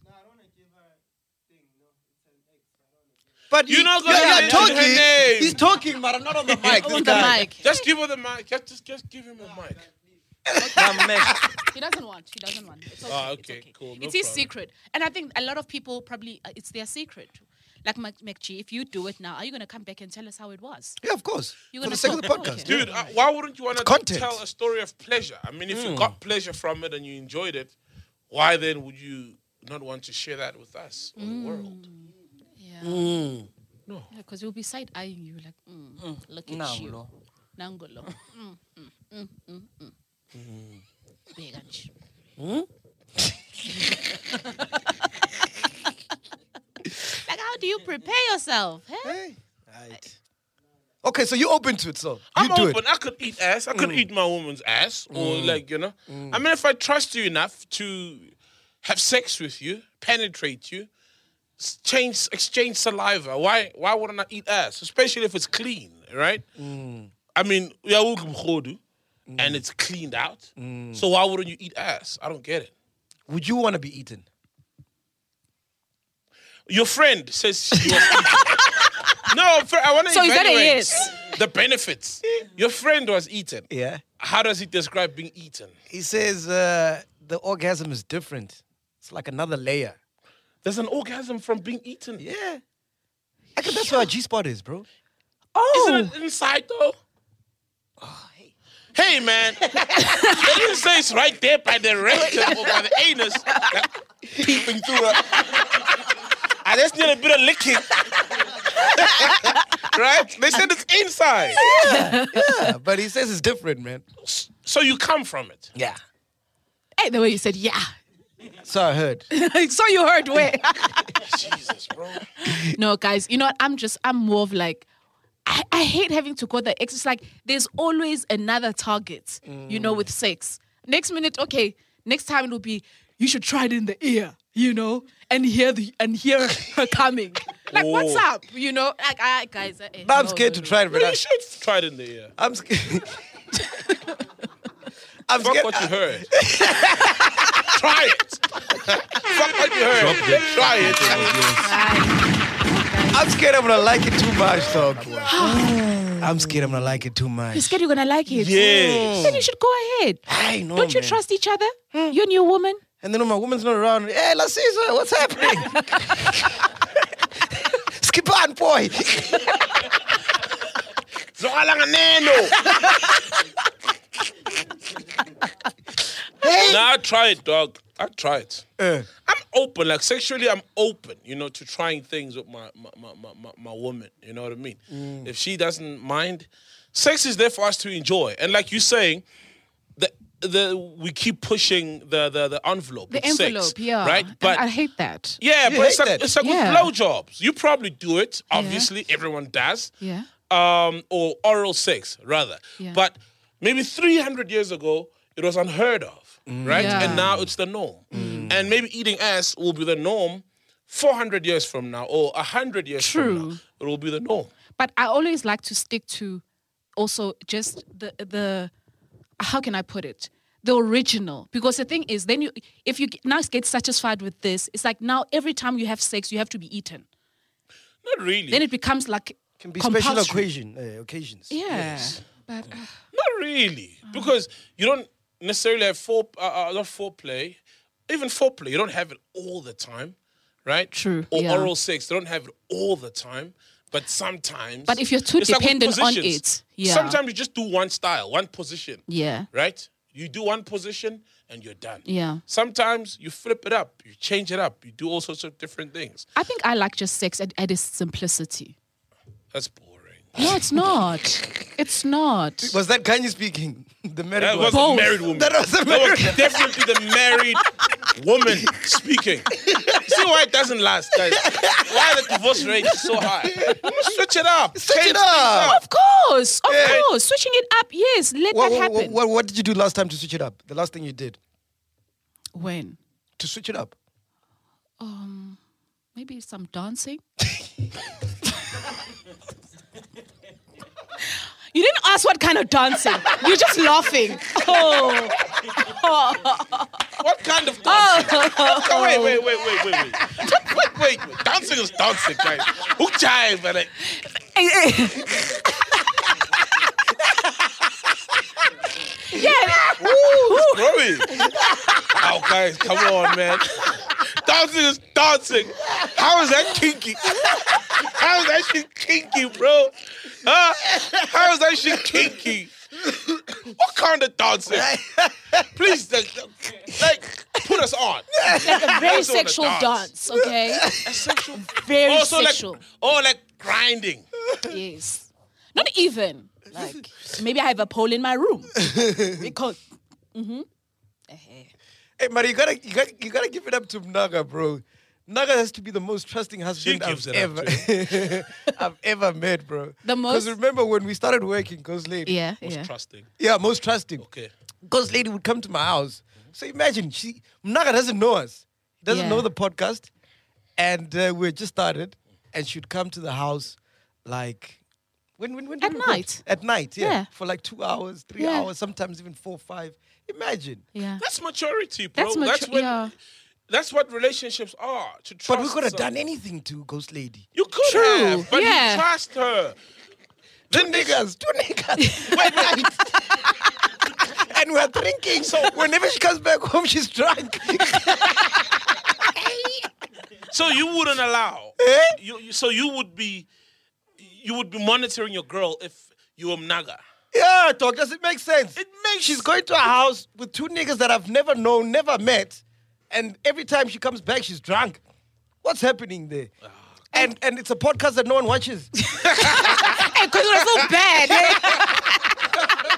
But You're you, not gonna you're, you're mention her talking. name. He's talking, but I'm not on the mic. On this the guy. mic. Just give her the mic. Just, just, just give him a mic. Now, Mesh. He doesn't want. He doesn't want. It's okay. Ah, it's okay, okay. cool, no it's his problem. secret, and I think a lot of people probably uh, it's their secret. Like Mac- McG, if you do it now, are you gonna come back and tell us how it was? Yeah, of course. You're For gonna the sake of the talk. podcast. Okay. Dude, uh, why wouldn't you want to content. tell a story of pleasure? I mean, if you got pleasure from it and you enjoyed it, why then would you not want to share that with us or the world? Yeah. No. Because we'll be side eyeing you like, mm, look at Now, you. lo. Nangolo. Mm, mm, mm, mm, mm. Big and sh- Like, how do you prepare yourself? Huh? Hey. Right. Okay, so you open to it, so you I'm do open. it. I could eat ass. I could eat my woman's ass, or like you know. I mean, if I trust you enough to have sex with you, penetrate you, s- change, exchange saliva, why, why wouldn't I eat ass? Especially if it's clean, right? I mean, we are welcome khodu, and it's cleaned out. So why wouldn't you eat ass? I don't get it. Would you want to be eaten? Your friend says she was eaten. No, fr- I want to So is that a evaluate yes? the benefits. Your friend was eaten. Yeah. How does he describe being eaten? He says uh, the orgasm is different. It's like another layer. There's an orgasm from being eaten. Yeah. I think that's where a G-spot is, bro. Isn't it inside though? Hey man, they didn't say it's right there by the rectum or by the anus, like, peeping through it. I just need a bit of licking. Right? They said it's inside. Yeah, but he says it's different, man. So you come from it. Yeah. Hey, the way you said, yeah. So I heard. So you heard where? Jesus, bro. No, guys, you know what? I'm just, I'm more of like, I, I hate having to go the X. It's like there's always another target, you know, with sex. Next minute, okay, next time it'll be, you should try it in the ear, you know, and hear the and hear her coming. Like, what's Oh. up? You know, like, I, guys. Uh, eh, I'm no, scared no, to no. try it, but Well, I, you should try it in the ear. I'm scared. I'm Fuck scared. what you heard. Try it. Fuck what you heard. Try it. I'm scared I'm gonna like it too much, dog. I'm scared I'm gonna like it too much. You're scared you're gonna like it. Yes. Then you should go ahead. I know, Don't you man. trust each other? You and your woman. And then when my woman's not around, hey, let's see, sir, what's happening? Skip on, boy. Zoalanga neno. Nah, I try it, dog. I try it. Uh, I'm open, like sexually, I'm open, you know, to trying things with my my, my, my, my, my woman. You know what I mean? If she doesn't mind, sex is there for us to enjoy. And like you're saying, the the we keep pushing the the, the envelope. The with sex, envelope, yeah. right? And But I hate that. yeah, You but it's hate like that? it's like Yeah. with blowjobs. You probably do it. Obviously, everyone does. Yeah. Um, or oral sex rather. Yeah. But maybe three hundred years ago, it was unheard of, right? Yeah. And now it's the norm. And maybe eating ass will be the norm four hundred years from now or one hundred years from True. now. It will be the norm. But I always like to stick to also just the the how can I put it? The original. Because the thing is, then you if you now get satisfied with this, it's like now every time you have sex, you have to be eaten. Not really. Then it becomes like Can be special compulsory. occasion, uh, occasions. Yeah. But uh, Not really, because you don't necessarily have fore, uh, uh, not foreplay, even foreplay. You don't have it all the time, right? True, Or yeah. oral sex, they don't have it all the time, but sometimes. But if you're too it's like with dependent on positions. it, yeah. Sometimes you just do one style, one position, yeah. right? You do one position and you're done. Yeah. Sometimes you flip it up, you change it up, you do all sorts of different things. I think I like just sex at, at its simplicity. That's boring. No, it's not. It's not. Was that Kanye speaking? The married That one. was Both. a married woman. That was a That married was definitely the married woman speaking. See why it doesn't last, guys? Why the divorce rate is so high? Switch it up. Switch Change it things up. Of course, of Yeah. course. Switching it up, yes. Let What, that what, happen. what, what did you do last time to switch it up? The last thing you did When? to switch it up? Um, maybe some dancing. You didn't ask what kind of dancing. You're just laughing. Oh. What kind of dancing? Oh, wait, wait, wait, wait, wait, wait. Wait, wait, wait. Dancing is dancing, guys. Who jive, man? Like, Yeah. Rory. Oh, guys, come on, man. Dancing is dancing. How is that kinky? How is that shit kinky, bro? Huh? How is that shit kinky? What kind of dancing? Please, like, like, put us on. Like a very That's on the sexual dance. dance, okay? A sexual. Very Also, sexual. like, oh, like grinding. Yes. Not even. Like, maybe I have a pole in my room. Because. Mm-hmm. Hey, Mari, you gotta, you gotta, you gotta give it up to Naga, bro. Naga has to be the most trusting husband I've gives it up ever, I've ever met, bro. The most- Because remember when we started working, Ghost Lady. Yeah, Was yeah. trusting. Yeah, most trusting. Okay. Ghost Lady would come to my house. So imagine, she Naga doesn't know us. He doesn't Yeah. know the podcast. And uh, we had just started. And she'd come to the house like... When, when, when did At we record? night. At night, yeah. Yeah. For like two hours, three Yeah. hours, sometimes even four, five. Imagine. Yeah. That's maturity, bro. That's That's, mature. when, Yeah. that's what relationships are. To trust But we could have someone. done anything to Ghost Lady. You could True. have, but Yeah. you trust her. Two niggas, two niggas. Wait, wait. And we're drinking. So whenever she comes back home, she's drunk. So you wouldn't allow. Eh? You, you, so you would be, you would be monitoring your girl if you were Mnaga. Yeah, dog, does it make sense? It makes. She's going to a house with two niggas that I've never known, never met, and every time she comes back, she's drunk. What's happening there? And and it's a podcast that no one watches. Because we're so bad. eh?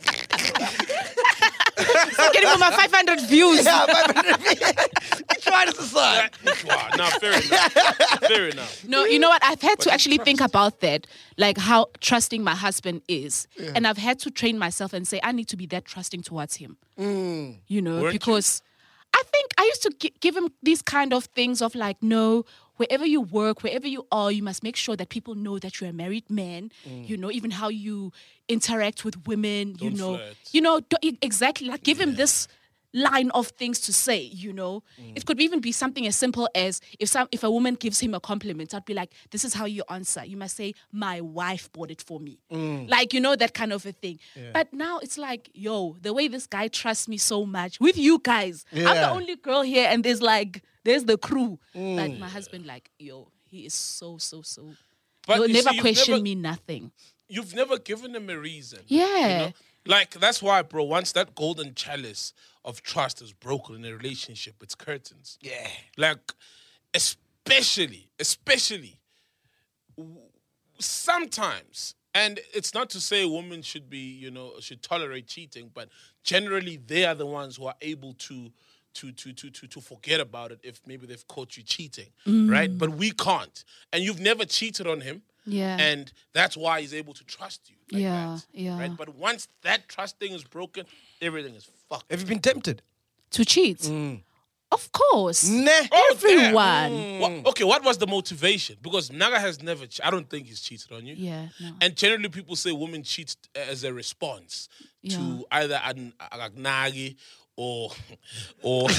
Still getting over five hundred views. Yeah, but which one is the side? Wow, no, fair enough. Fair enough. No, you know what? I've had to actually think about that, like how trusting my husband is. And I've had to train myself and say, I need to be that trusting towards him. You know, Weren't you? because I think I used to gi- give him these kind of things of like, no, wherever you work, wherever you are, you must make sure that people know that you're a married man. You know, even how you interact with women, you Don't know. flirt. You know, don't, e- exactly. Like, give him this line of things to say, you know. It could even be something as simple as if some if a woman gives him a compliment, I'd be like, this is how you answer. You must say, my wife bought it for me. Like, you know, that kind of a thing. But now it's like, yo, the way this guy trusts me so much with you guys. I'm the Yeah. only girl here and there's like, there's the crew. But my husband, like, yo, he is so, so, so. But He'll you never see, you've question never- me nothing. You've never given him a reason. Yeah. You know? Like, that's why, bro, once that golden chalice of trust is broken in a relationship, it's curtains. Yeah. Like, especially, especially, w- sometimes, and it's not to say women should be, you know, should tolerate cheating, but generally they are the ones who are able to to to to to, to forget about it if maybe they've caught you cheating, right? But we can't. And you've never cheated on him. Yeah. And that's why he's able to trust you. Like Yeah, that, yeah. Right? But once that trust thing is broken, everything is fucked. Have you been tempted? To cheat? Of course. Nah. Oh, Everyone. damn. What- okay, what was the motivation? Because Naga has never, che- I don't think he's cheated on you. Yeah, no. And generally people say women cheat as a response Yeah. to either an agnagi or, or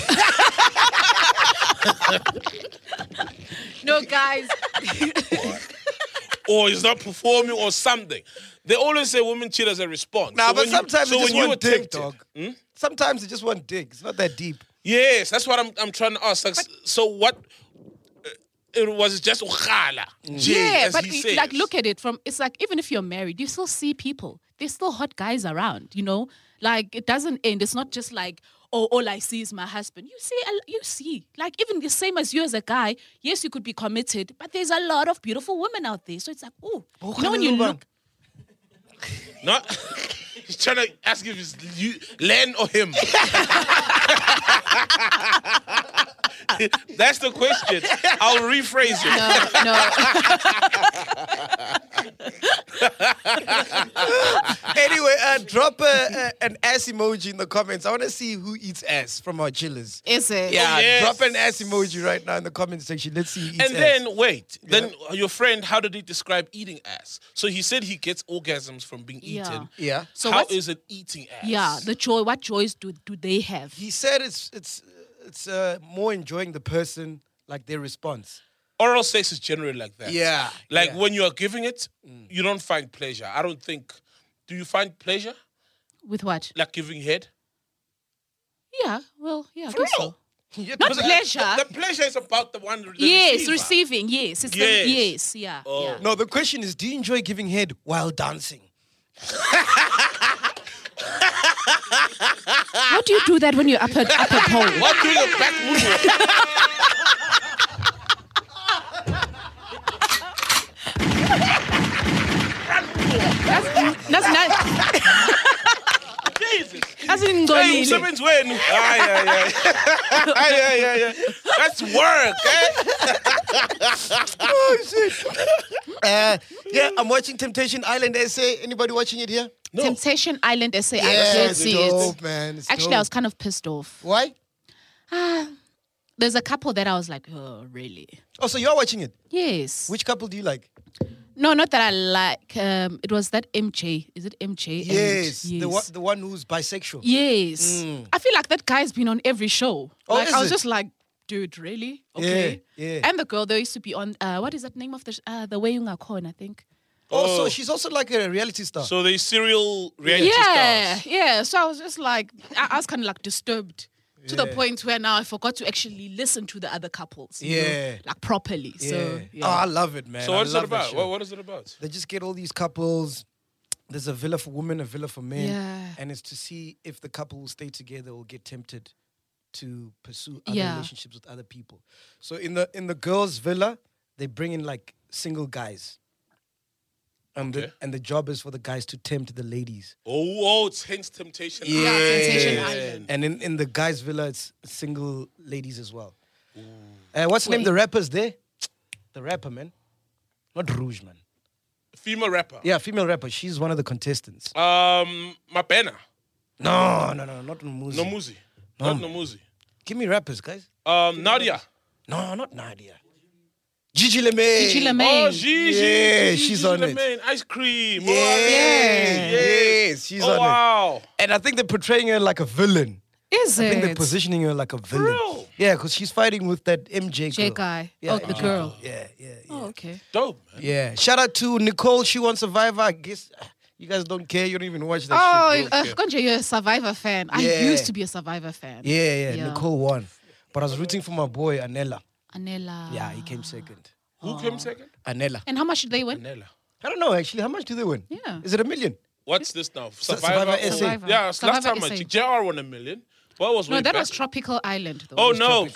No, guys. or he's not performing or something. They always say women cheat as a response. Nah, So but when you- sometimes so they just when you want were dick, tempted- dog. Hmm? Sometimes they just want dick. It's not that deep. Yes, that's what I'm I'm trying to ask. Like, so what? uh, It was just ukhala. Jay, Yeah, as but he y- says. like, look at it from. It's like even if you're married, you still see people. There's still hot guys around. You know, like it doesn't end. It's not just like, oh, all I see is my husband. You see, a- you see, like even the same as you as a guy. Yes, you could be committed, but there's a lot of beautiful women out there. So it's like, oh, you know, when you look. Not. He's trying to ask if it's you, Len or him. That's the question. I'll rephrase it. No, no. Anyway, uh, drop a, a, an ass emoji in the comments. I want to see who eats ass from our chillers. Is it? Yeah, Oh, yes. drop an ass emoji right now in the comment section. Let's see who eats And ass. then wait, then your friend, how did he describe eating ass? So he said he gets orgasms from being Yeah. eaten. Yeah. So How what's- is it eating ass? Yeah, the joy. What joys do do they have? He said it's it's it's uh, more enjoying the person, like their response. Oral sex is generally like that. Yeah, Like yeah. when you are giving it, you don't find pleasure. I don't think. Do you find pleasure? With what? Like giving head? Yeah. Well, yeah. I For guess real? so. Yeah, Not because- pleasure. The pleasure is about the one. The Yes, receiver. receiving. Yes, it's Yes. The, yes, yeah, Oh. yeah. No, the question is, do you enjoy giving head while dancing? How do you do that when you're up at up a pole? What doing a back moonwalk? That's not. Jesus. That's Hey, ingcolile. Umsebenzi wenu. Ah, yeah, yeah. Ah, yeah, yeah, yeah. That's work, eh? Oh shit! Uh, yeah, I'm watching Temptation Island S A. Anybody watching it here? Temptation Island S A. I Yeah, did it's see dope, it. man. It's Actually, dope. I was kind of pissed off. Why? There's a couple that I was like, oh, really? Oh, so you're watching it. Yes. Which couple do you like? No, not that I like. Um, it was that M J. Is it M J? And- Yes, yes. the one, the one who's bisexual. Yes. I feel like that guy's been on every show. Oh, like is I was it? just like, dude, really? Okay. Yeah, yeah. And the girl, they used to be on. Uh, what is that name of the? Sh- uh, the Way Yunga Corn, I think. Also, Oh. she's also like a reality star. So they serial reality Yeah, stars. yeah. So I was just like, I, I was kind of like disturbed to the Yeah. point where now I forgot to actually listen to the other couples. you know, Yeah. like properly. yeah. So yeah. Oh, I love it, man. So I what is it love that about? show. What, what is it about? They just get all these couples. There's a villa for women, a villa for men. Yeah. And it's to see if the couple will stay together or get tempted to pursue other Yeah. relationships with other people. So in the in the girls' villa, they bring in like single guys. And the Okay. and the job is for the guys to tempt the ladies. Oh, oh, it's hence Temptation Yeah, Island. Temptation Island. And in, in the guys' villa, it's single ladies as well. Uh, what's the name? The rappers there? The rapper, man. Not Rouge, man. Female rapper. Yeah, female rapper. She's one of the contestants. Um, Mapena. No, no, no, not Muzi. Nomuzi. Not Nomuzi. Give me rappers, guys. Um, Nadia. No, not Nadia. Gigi LeMay. Gigi Oh, LeMay. Gigi. Yeah, Gigi she's on it. LeMay. Ice cream. Yeah, Oh, yes. yes, she's oh, on it. wow. And I think they're portraying her like a villain. Is I think they're it? positioning her like a villain. real? Yeah, because she's fighting with that M J girl. J guy. Yeah, Oh, the M J girl. Yeah, yeah, yeah. Oh, okay. Dope, man. Yeah. Shout out to Nicole. She won Survivor. I guess uh, you guys don't care. You don't even watch that Oh, shit. uh, Gonja, you're a Survivor fan. I Yeah. used to be a Survivor fan. Yeah, yeah, Yeah. Nicole won. But I was rooting for my boy, Anela. Anela. Yeah, he came second. Who came second? Anela. And how much did they win? Nella. I don't know, actually. How much do they win? Yeah. Is it a million? What's this now? Survivor or- S A. Survivor. Yeah, last Survivor time I S A. checked, J R won a million. What was No, way that back? was Tropical Island, though. Oh no!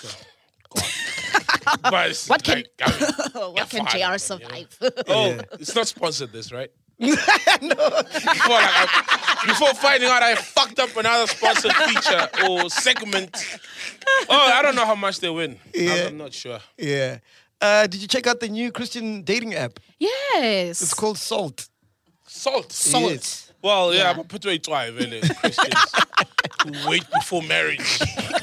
But it's What can- like, I mean, What yeah, can fine, J R man, survive? you know? Oh, it's not sponsored, this, right? no. Before, like, I, before finding out, I fucked up another sponsored feature or segment. Oh, I don't know how much they win. Yeah. I'm, I'm not sure. Yeah. Uh, did you check out the new Christian dating app? Yes. It's called Salt. Salt. Salt. Yes. Well, yeah, Yeah. but put away twice, really, Christians who wait before marriage.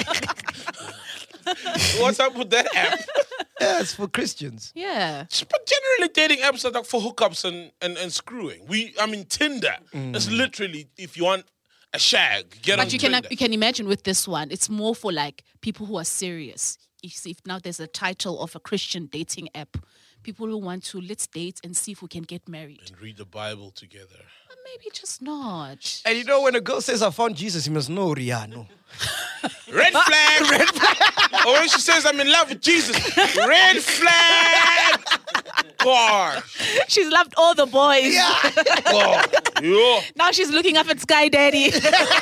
What's up with that app? Yeah, it's for Christians. Yeah. But generally, dating apps are like for hookups and, and, and screwing. We, I mean, Tinder. It's literally if you want a shag, get on But you can Tinder. you can imagine with this one, it's more for like people who are serious. You see, if now there's a title of a Christian dating app, people who want to let's date and see if we can get married. And read the Bible together. Or maybe just not. And you know, when a girl says, I found Jesus, you must know, Rihanna. Red flag! Red flag! Or when she says, I'm in love with Jesus. Red flag! Gosh. She's loved all the boys. God. Yeah. Now she's looking up at Sky Daddy.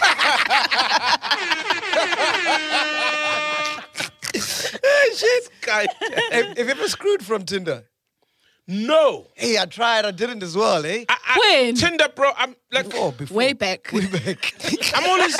Shit. Have, have you ever screwed from Tinder? No. Hey, I tried. I didn't as well, eh? I, I, When? Tinder, bro, I'm like, Oh, before. Way back. Way back. I'm always...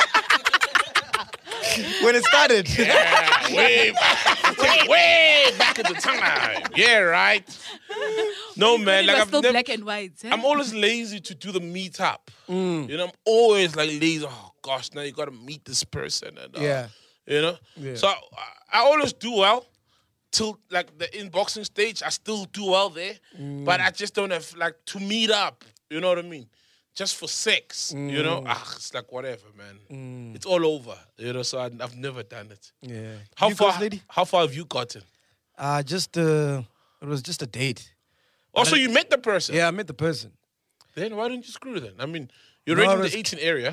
When it started. Yeah, way back. Take it way back in the time. Yeah, right. No, man. It Like was I've still never, black and white. eh? I'm always lazy to do the meetup. Mm. You know, I'm always like lazy. Oh gosh, now you gotta meet this person, and uh, Yeah. you know. Yeah. So I, I always do well till like the inboxing stage. I still do well there, Mm. but I just don't have like to meet up. You know what I mean? Just for sex, you Mm. know. Ah, it's like whatever, man. It's all over, you know. So I, I've never done it. Yeah. How You far? girls, lady? How far have you gotten? Uh, just, uh, it was just a date. Also, you met the person. Yeah, I met the person. Then why didn't you screw then? I mean, you're No, already I in was- the eighteen area.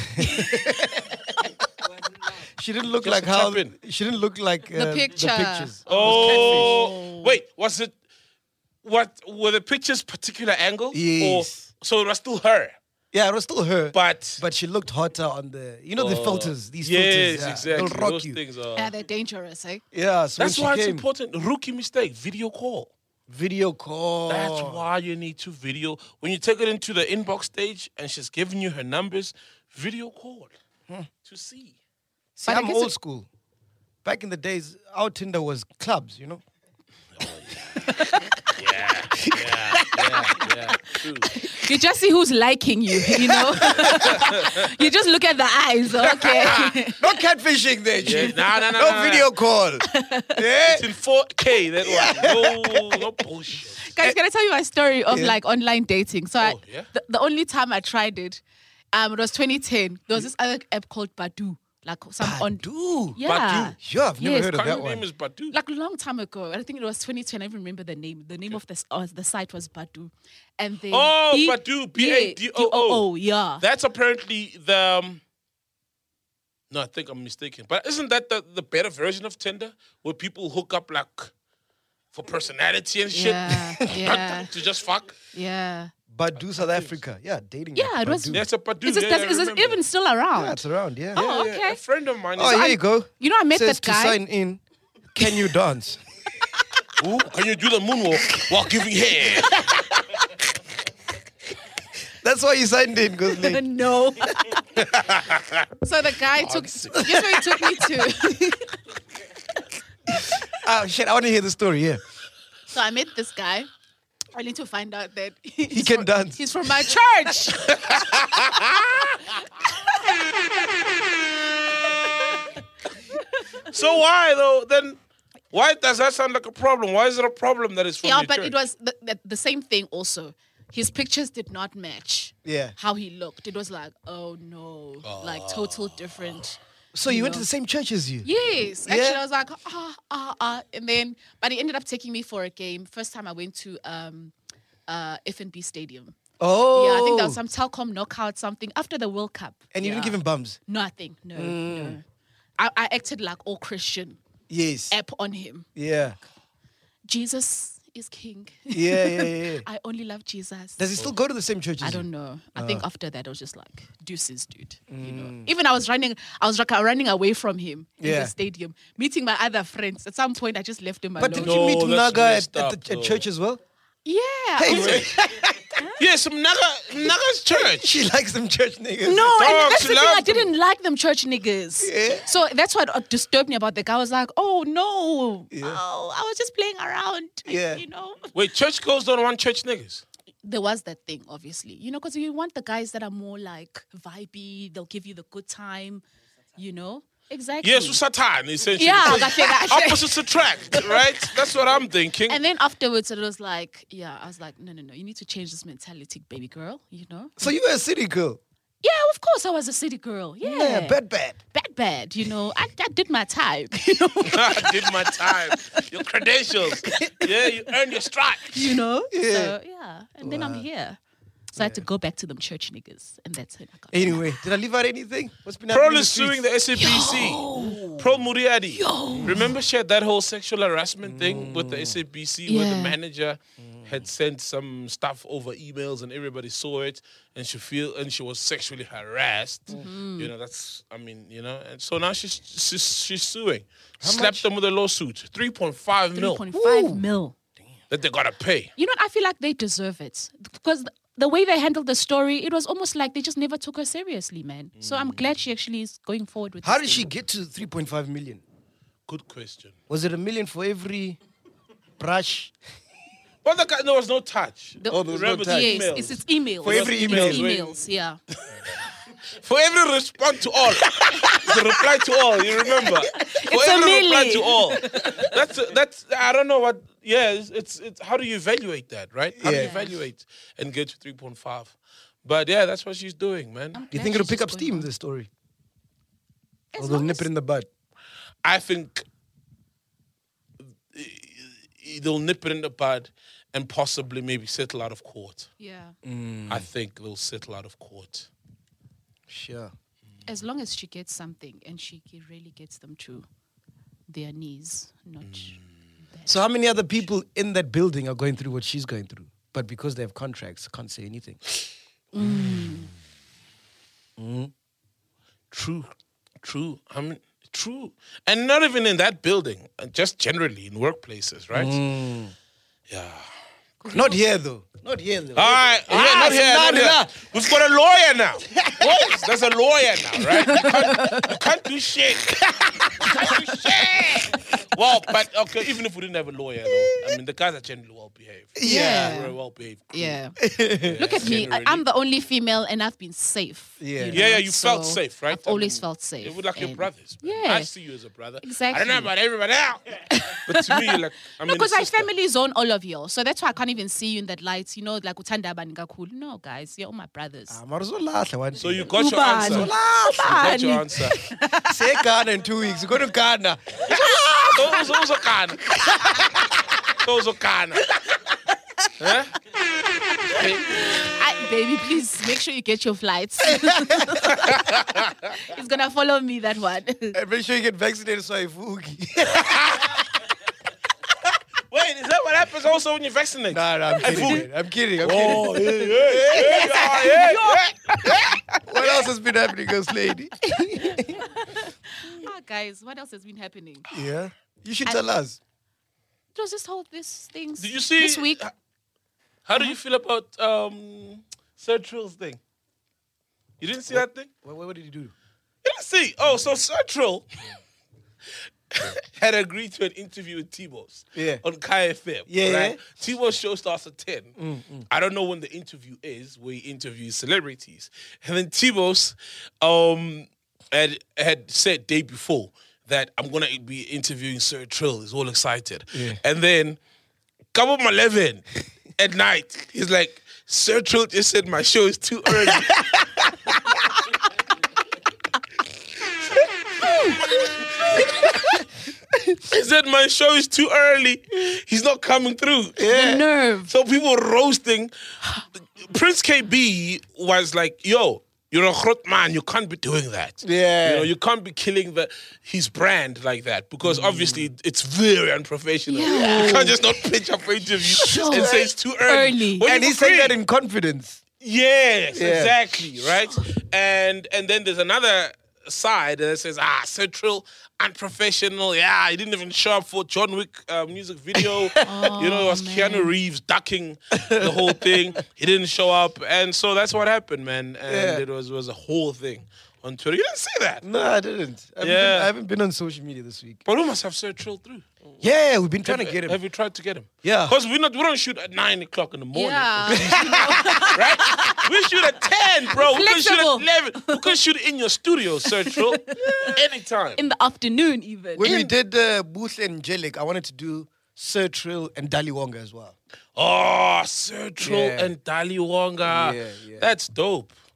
She didn't look Just like to how. tap in. She didn't look like uh, picture. The pictures. Oh, wait, was it? What were the pictures particular angle? Yes. Or, so it was still her, Yeah, it was still her. but But she looked hotter on the, you know, the filters. These yes, filters. Yeah, exactly. They'll rock Those you. things are. Yeah, they're dangerous, eh? Yeah, so That's when why she it's came, important. Rookie mistake. Video call. video call. That's why you need to video. When you take it into the inbox stage and she's giving you her numbers, video call to see. See, But I I'm guess old it- school. Back in the days, our Tinder was clubs, you know? Yeah, yeah, yeah, yeah. True. You just see who's liking you, you know? You just look at the eyes, okay? No catfishing there, Yeah, Chief. nah, nah, nah, No nah, video call. Yeah. It's in four K. That one. No, no bullshit. Guys, can I tell you my story of Yeah. like online dating? So I, Oh, yeah? the, the only time I tried it, um, it was twenty ten. There was this other app called Badu. Like some on Dude. yeah. Badu. Sure, I've never Yes. heard of Kind that of one. name is Badu. Like a long time ago. I think it was twenty ten. I don't even remember the name. The name of the uh, the site was Badu. And then Oh, he- Badu, B A D O O. Yeah, D O O, yeah. That's apparently the. Um, no, I think I'm mistaken. But isn't that the, the better version of Tinder, where people hook up like for personality and shit, Yeah, yeah. to just fuck? Yeah. Badu, South Africa. Yeah, dating. Yeah, app, it was- Badu. That's a Badu. Is it, yeah, does, yeah, I is it remember. even still around? Yeah, it's around, yeah. Oh, Yeah, okay. A friend of mine. Oh, is here you go. You know, I met Says that to guy. sign in, can you dance? Ooh, can you do the moonwalk while giving head? That's why you signed in, Gosling. No. So the guy took. Guess where he took me to? Oh, shit, I want to hear the story, yeah. So I met this guy. I need to find out that He he's can from, dance. He's from my church. So why though? Then why does that sound like a problem? Why is it a problem that it's from Yeah, your but church? it was the, the, the same thing also. His pictures did not match Yeah. how he looked. It was like, oh no, like total different. So you went No. to the same church as you? Yes, actually, Yeah. I was like, ah, ah, ah, and then, but he ended up taking me for a game. First time I went to um, uh, F N B Stadium. Oh. Yeah, I think there was some Telkom knockout something after the World Cup. And you yeah. didn't give him bums? Nothing. No, Mm. no. I, I acted like all Christian Yes. app on him. Yeah. Jesus is king. Yeah, yeah, yeah. I only love Jesus. Does he still go to the same church as I you? don't know. I Uh. think after that, I was just like, deuces, dude. You know. Mm. Even I was running, I was like running away from him in Yeah. the stadium, meeting my other friends. At some point, I just left him But alone. didn't No, you meet that's Naga at, messed at, up, the, at though. church as well? Yeah. Hey, Yeah, some Naga, Naga's church. she likes them church niggas. No, and Dogs that's the thing. I love them. didn't like them church niggas. Yeah. So that's what uh, disturbed me about the guy. I was like, oh no, Yeah. oh, I was just playing around. Yeah. You know, Wait, church girls don't want church niggas. there was that thing, obviously. You know, because you want the guys that are more like vibey. They'll give you the good time. You know, exactly. Yes, Satan, essentially. Yeah, that's it, that's it. Opposites attract, right? That's what I'm thinking. And then afterwards, it was like, yeah, I was like, no, no, no, you need to change this mentality, baby girl. You know. So you were a city girl? Yeah, of course, I was a city girl. Yeah, Yeah, bad, bad. bad, bad. You know, I, I did my time. You know, I did my time. Your credentials. Yeah, you earned your stripes. you know. Yeah. So yeah, and then I'm here. So I had to go back to them church niggas, and that's it. I got Anyway, did I leave out anything? What's been happening Pearl in is the suing streets? the S A B C. Pearl Muriadi. Remember she had that whole sexual harassment thing with the S A B C where the Yeah. manager had sent some stuff over emails and everybody saw it and she feel and she was sexually harassed. Mm-hmm. You know, that's I mean, you know, and so now she's she's, she's suing. Slapped them with a lawsuit. three point five mil three point five mil. that they gotta pay. You know what? I feel like they deserve it because th- the way they handled the story, it was almost like they just never took her seriously, man. So I'm glad she actually is going forward with. How this did she thing. get to three point five million? Good question. Was it a million for every brush? But the guy, there was no touch. The- Oh, there was no Remember the touch. Yes, emails? it's, it's emails. For every It's email, emails, yeah. For every response to all, it's a reply to all. You remember? For It's a every reply milli. to all. That's that's. I don't know what. Yeah, it's, it's it's. How do you evaluate that, right? How do you Yeah. evaluate and get to three point five? But yeah, that's what she's doing, man. Do you think it'll pick up steam, this story? As Or they'll long nip as- it in the bud? I think they'll nip it in the bud and possibly maybe settle out of court. Yeah. I think they'll settle out of court. Sure. As long as she gets something and she ge- really gets them to their knees, not. So how many other people in that building are going through what she's going through? But because they have contracts, can't say anything. True, true. I mean, true, and not even in that building. uh, Just generally in workplaces, right? Yeah. Not here, though. Not here, though. All right, yeah, Ah, not here, not it's here. not We've got a lawyer now. Boys, there's a lawyer now, right? You can't, you can't do shit. You can't do shit. Well, but okay, even if we didn't have a lawyer, though, I mean, the guys are generally well behaved. Yeah. We're a well behaved. Yeah. Look at me. I, generally. I'm the only female and I've been safe. Yeah. you Yeah, know, yeah, you felt so safe, right? I've I always mean, felt safe. It was like your and- brothers. Man. Yeah. I see you as a brother. I don't Exactly. know about everybody else. But to me, you're like, I mean, Because a I sister. family zone all of you. So that's why I can't even see you in that light. You know, like Utanda Banika cool. No, guys, you're all my brothers. Ah, mara uzolahla one So day. you got your Ubani. answer. You got your Ubani. answer. Say Ghana in two weeks. You go to Ghana. Those those are Ghana. Those are Ghana. Huh? I, baby, please make sure you get your flights. He's gonna follow me, that one. And make sure you get vaccinated so I fugi. Wait, is that what happens also when you vaccinate? Nah, nah, I'm kidding. fool. man. I'm kidding. I'm Oh, kidding. yeah, yeah, yeah, yeah, yeah. What else has been happening, ghost lady? Ah, guys, what else has been happening? Yeah. You should I- tell us. It was this whole this things. Did you see this week? How do you feel about um, Sir Trill's thing? You didn't see that thing? What, what did you do? You didn't see? Oh, so Sir Trill had agreed to an interview with T-Boss Yeah. on Kai F M. Yeah, right? yeah. T-Boss show starts at ten. I don't know when the interview is, where he interviews celebrities. And then T-Boss um, had, had said day before that I'm going to be interviewing Sir Trill. He's all excited. Yeah. And then, come on, eleven at night, he's like, Sir Trill just said my show is too early. He said my show is too early. He's not coming through. The nerve. So people were roasting. Prince K B was like, yo, you're a grot man. You can't be doing that. Yeah. You know, you can't be killing the his brand like that because obviously it's very unprofessional. Yeah. You can't just not pitch up for interviews Sure. and say it's too early. Early. When And you he said agree. that in confidence. Yes, Yeah. exactly, right? And and then there's another side that says, ah, Central, unprofessional. Yeah, he didn't even show up for John Wick uh, music video. you know, it was Keanu Reeves ducking the whole thing. He didn't show up. And so that's what happened, man. And Yeah. it was, was a whole thing on Twitter. You didn't see that. No, I didn't. I haven't, Yeah. been, I haven't been on social media this week. But we must have Sir Trill through. Yeah, we've been trying to have, get him. Have you tried to get him? Yeah. Because we not we don't shoot at nine o'clock in the morning. Yeah. Right? We shoot at ten, bro. We can shoot Flexible. at eleven. We can shoot in your studio, Sir Trill. Anytime. In the afternoon, even. When we did uh, Booth and Angelic, I wanted to do Sir Trill and Dali Wonga as well. Oh, Sir Trill Yeah. and Dali Wonga. Yeah, yeah. That's dope.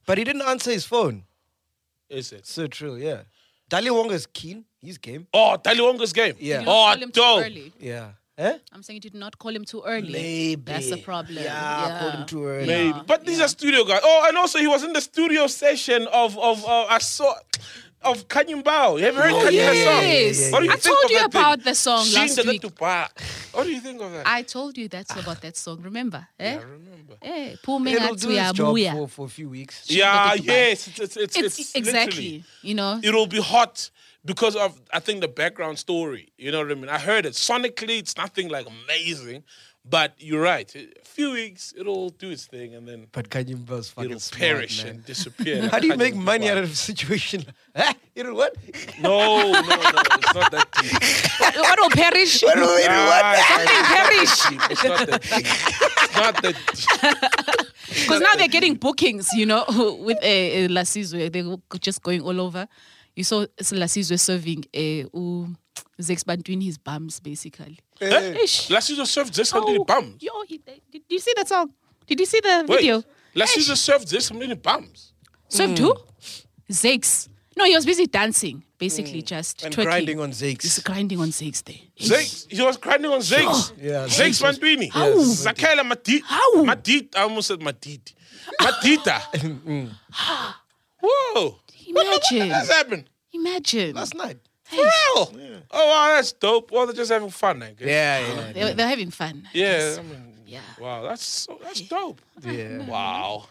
But he didn't answer his phone. Is it? So true, yeah. Dali Wong is keen. He's game. Oh, Taliwonga's game. Yeah. You did not Oh, call him too dope. early. Yeah. Eh? I'm saying you did not call him too early. Maybe. That's the problem. Yeah, I called him too early. Maybe. Yeah, But these yeah. are studio guys. Oh, and also he was in the studio session of of uh, I saw of Kanye Bao. You ever heard Oh, Kanye's yes. song? yeah, What do you I think told of you that about thing? the song Sing last the week. little bar. What do you think of that? I told you that's about that song. Remember? Eh? I remember. Eh, Pume It'll do its Ngatuya job Buya. for, for a few weeks. Yeah, the Dubai. yes. It's, it's, it's, It's, it's exactly. literally- You know. It'll be hot because of, I think, the background story. You know what I mean? I heard it. Sonically, it's nothing like amazing. But you're right. A few weeks, it'll do its thing, and then But Kanye Mba's fucking it'll smart, perish man. and disappear. How do you Kanye make money Mba. out of a situation? Huh? You know what? No, no, no. It's not that deep. What will perish? What do you Ah, Something perish. It's not that deep. It's not that deep. Because now they're getting bookings, you know, with uh, La Sizwe. They're just going all over. You saw La Sizwe serving uh, Zex Bantuin his bums, basically. Eh? Ish. La Caesar served this, how many bums? Yo, he, did, did you see that song? Did you see the Wait, video? La Caesar served this, how many bums? Served who? Zex. No, he was busy dancing, basically just And twerking. grinding on He's Zakes. grinding on Zex there. Zakes. He was grinding on Zakes. Yeah, Zakes Zakes was- Bantuini. How? Zakela Madit. How? Madit. I almost said Madit. Madita. Whoa. Imagine. What's happened? Imagine. Last night. For real? Oh, wow, that's dope. Well, they're just having fun, I guess. Yeah, yeah. They're, they're having fun. Yeah, I mean, Yeah. wow, that's so, that's dope. Yeah. Wow.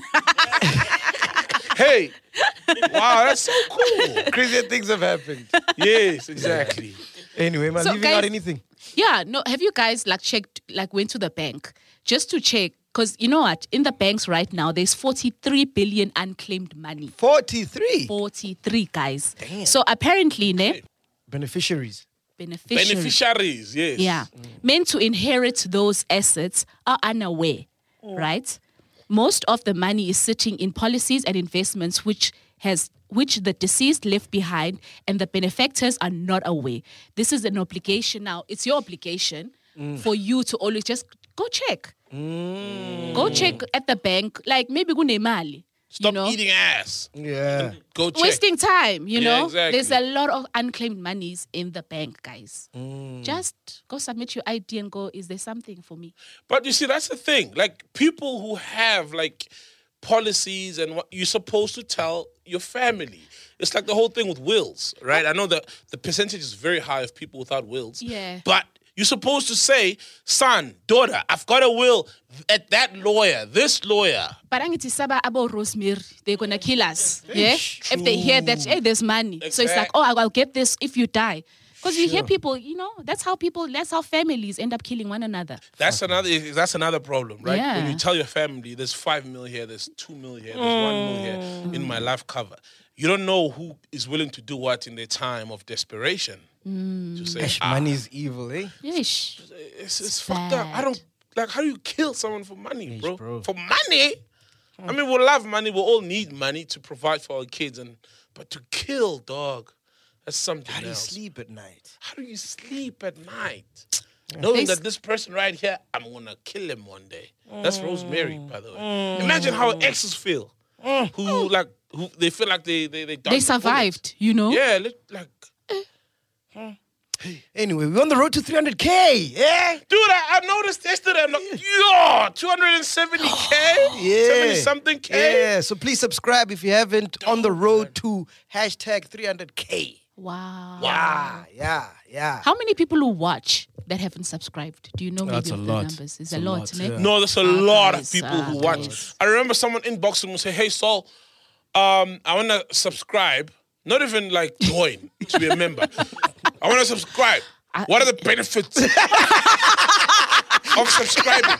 Hey, wow, that's so cool. Crazy things have happened. Yes, exactly. Anyway, man, So, leaving out guys- anything. Yeah, no, have you guys like checked, like went to the bank just to check? Because you know what? In the banks right now, there's forty-three billion unclaimed money. forty-three forty-three, guys. So apparently, ne, beneficiaries. beneficiaries, Beneficiaries, yes. yeah, meant to inherit those assets are unaware, right? Most of the money is sitting in policies and investments which has which the deceased left behind and the benefactors are not aware. This is an obligation now. It's your obligation for you to always just go check. Go check at the bank, like maybe kunemali. Stop you know? eating ass. Yeah. Go check. Wasting time, you Yeah, know. exactly. There's a lot of unclaimed monies in the bank, guys. Mm. Just go submit your I D and go, is there something for me? But you see, that's the thing. Like people who have like policies and what you're supposed to tell your family. It's like the whole thing with wills, right? I know that the percentage is very high of people without wills. Yeah. But you're supposed to say, son, daughter, I've got a will at that lawyer, this lawyer. But angithi saba abo Rosemary, they're gonna kill us. Yeah? If they hear that, hey, there's money. So it's like, Exactly. oh, I'll get this if you die. Because you hear people, you know, that's how people, that's how families end up killing one another. That's another that's another problem, right? When Yeah. you tell your family there's five mil here, there's two mil here, there's one mil here in my life cover. You don't know who is willing to do what in their time of desperation. To say, Ash, ah, money is evil, eh? Yeesh. it's, it's fucked up. I don't like how do you kill someone for money, bro? bro. For money? I mean, we love money. We all need money to provide for our kids, and but to kill, dog, that's something How do you else. sleep at night? How do you sleep at night? Knowing They that this person right here, I'm gonna kill him one day. That's Rosemary, by the way. Imagine how exes feel, who like who they feel like they they they, dodged They the bullet. survived, you know? Yeah, li- like Anyway, we're on the road to three hundred K. Yeah. dude, I, I noticed yesterday. I'm like, yo, two hundred seventy k, Yeah. seventy something k. Yeah. So please subscribe if you haven't. On the road to hashtag three hundred K. Wow. Ah, yeah, yeah. How many people who watch that haven't subscribed? Do you know maybe That's a the lot. numbers? It's It's a a lot, lot, ne? yeah. No, there's a Ah, lot of guys, people ah, who watch. guys. I remember someone inboxed me and say, "Hey, Saul, um, I want to subscribe. Not even like join to be a member. I want to subscribe. What are the benefits of subscribing?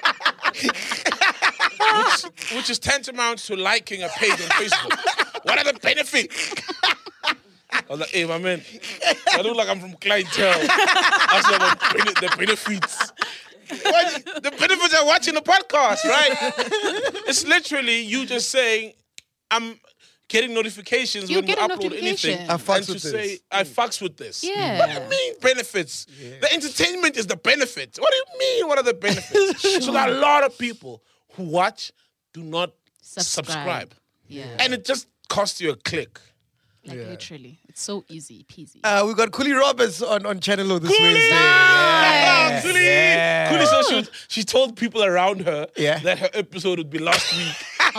which, which is tantamount to liking a page on Facebook. What are the benefits?" I was like, "Hey, my man, I look like I'm from clientele. That's what the, bene- the benefits." What? The benefits are watching the podcast, right? It's literally you just saying, I'm getting notifications You when get we a upload notification. anything. I fucks and to with say, this. I fucks with this. Yeah. What do you mean benefits? The entertainment is the benefit. What do you mean? What are the benefits? So there are a lot of people who watch, do not Subscribe. subscribe. Yeah. And it just costs you a click. Like literally. It's so easy peasy. Uh, we got Cooley Roberts on, on Channel O this Cooley! Wednesday. Ah, Yeah. Cooley! Yeah. Cooley, so she, was- she told people around her Yeah. that her episode would be last week.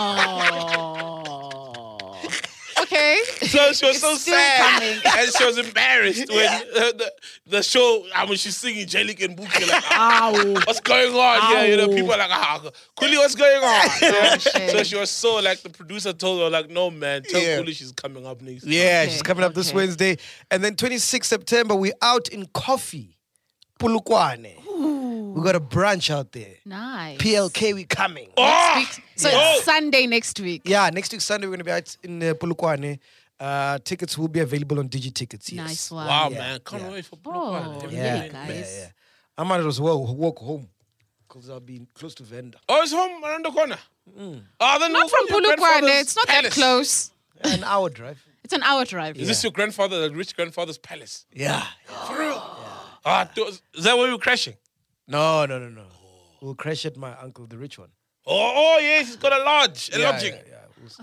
Oh. Okay. So she was so still sad. coming. And she was embarrassed when uh, the, the show, I mean, she's singing Jelly and Buki, like, Ow. what's going on here? You know, people are like, ah, Cooley, what's going on? Yeah. shame. So she was so, like, the producer told her, like, no, man, tell Yeah. Cooley she's coming up next. Yeah, Okay, she's coming up this okay. Wednesday. And then twenty-sixth September, we're out in Coffee, Pulukwane. We got a brunch out there. Nice. P L K, we coming. Oh! Week- So Yeah. it's Sunday next week. Yeah, next week Sunday, we're going to be out in uh, Pulukwane. Uh, tickets will be available on DigiTickets. Yes. Nice one. Wow, Yeah, man, can't yeah. wait for Oh, Bulukwane. yeah, Yeah, guys. yeah, yeah. I might as well walk home because I'll be close to Venda. Oh, it's home around the corner. Oh, then Not we'll from go to your Pulukwane. grandfather's It's not that palace. close. An hour drive. It's an hour drive. Is this your grandfather, the rich grandfather's palace? Yeah. For real? Ah, do- is that where we were crashing? No, no, no, no. We'll crash at my uncle, the rich one. Oh, oh yes, he's got a lodge, a Yeah, lodging. yeah, yeah. We'll-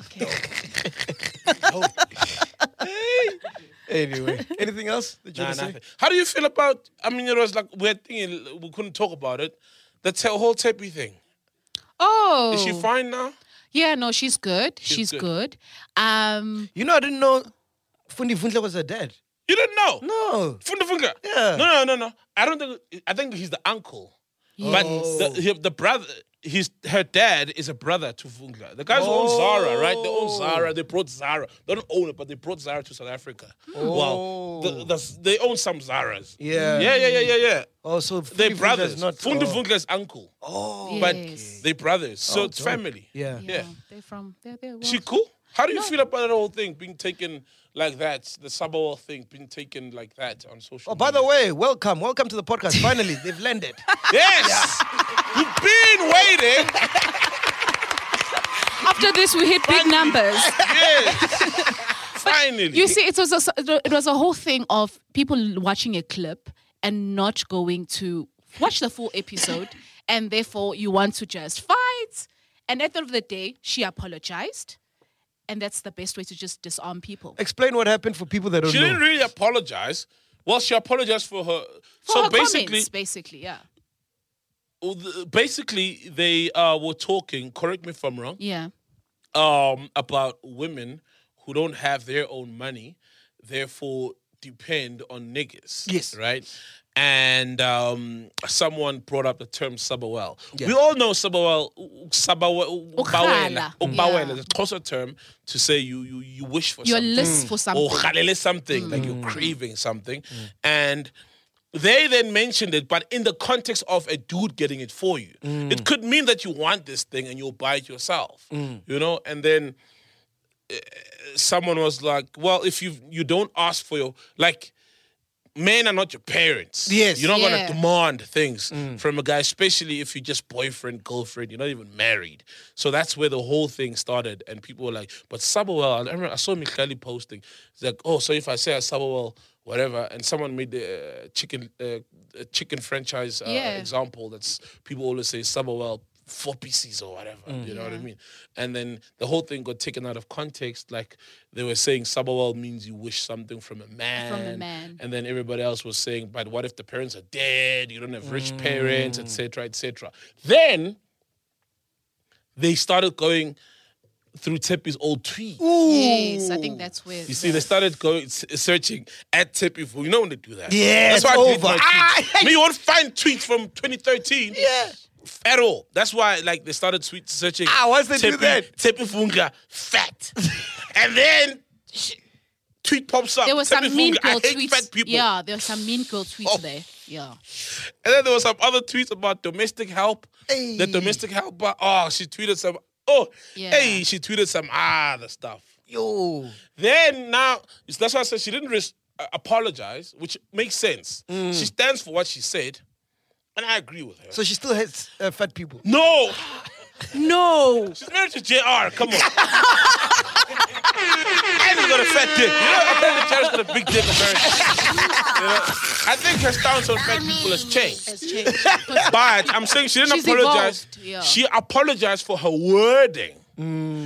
Okay. Anyway, anything else that you Nah, want to say? nothing. How do you feel about? I mean, it was like weird thing. We couldn't talk about it. The te- whole Tepi thing. Oh. Is she fine now? Yeah, no, she's good. She's, good. good. Um, You know, I didn't know Fundi Fundla was her dad. You didn't know? No. Funda Funga. Yeah. No, no, no, no. I don't think. I think he's the uncle. But the, he- the brother, his her dad is a brother to Fungla. The guys who own Zara, right? They own Zara. They brought Zara. They don't own it, but they brought Zara to South Africa. Well, the, the, they own some Zaras. Yeah. Yeah, yeah, yeah, yeah, yeah. Oh, so They're Fundi Fundla's brothers. not. Funda oh. Funga's uncle. Oh. But yes. they brothers. So Oh, it's dope. family. Yeah. Yeah. They're from, they're, they're Is she well- cool? How do you No. feel about that whole thing being taken like that? The Sabawal thing being taken like that on social Oh, by media? the way, welcome. Welcome to the podcast. Finally, they've landed. Yes! You've been waiting! After this, we hit big numbers. Yes! Finally. You see, it was a, it was a whole thing of people watching a clip and not going to watch the full episode, and therefore you want to just fight. And at the end of the day, she apologized, and that's the best way to just disarm people. Explain what happened for people that don't She know. didn't really apologize. Well, she apologized for her. For so her basically, comments, basically, yeah, well, the- basically, they uh, were talking. Correct me if I'm wrong. yeah, Um, about women who don't have their own money, therefore depend on niggas. Yes. Right. And um, someone brought up the term Sabawel. We all know Sabawel, Sabawel, Ukhala. Ubawela. Yeah. It's a closer term to say you you you wish for your something. list for something. Or khalele something, like you're craving something. And they then mentioned it, but in the context of a dude getting it for you. It could mean that you want this thing and you'll buy it yourself. You know? And then uh, someone was like, well, if you you don't ask for your, like, men are not your parents. Yes. You're not Yeah. going to demand things from a guy, especially if you're just boyfriend, girlfriend, you're not even married. So that's where the whole thing started. And people were like, but Sabawel, I remember I saw Mikhali posting. It's like, oh, so if I say a Sabawel, whatever, and someone made the uh, chicken uh, a chicken franchise uh, Yeah. example, that's people always say Sabawel, four pieces or whatever, you know what I mean? And then the whole thing got taken out of context. Like they were saying Sabawal means you wish something from a man. From a man. And then everybody else was saying, but what if the parents are dead? You don't have rich parents, et cetera, et cetera. Then they started going through Tepi's old tweets. Yes, I think that's where. You see, they started going s- searching at Tepi for, you know when they do that? Yeah, That's it's why I delete over. my Ah, tweets. Me, you won't find tweets from twenty thirteen. Yeah. At all. That's why, like, they started tweet searching. Ah, once they do that. Tepi Funga, fat. And then sh- tweet pops up. There was Tepi some mean Funga, I girl hate tweets. fat people. Yeah, there were some mean girl tweets Oh. there. Yeah. And then there was some other tweets about domestic help. Hey. The domestic helper, oh, she tweeted some, oh, Yeah. hey, she tweeted some other stuff. Yo. Then now, that's why I said she didn't res- uh, apologize, which makes sense. Mm. She stands for what she said, and I agree with her. So she still hates uh, fat people. no, No. she's married to J R. Come on. And he's got a fat dick. You know, apparently J R's got a big dick, apparently. You know? I think her stance on fat people has changed. It's changed. But I'm saying she didn't She's apologize. evolved, yeah. She apologized for her wording.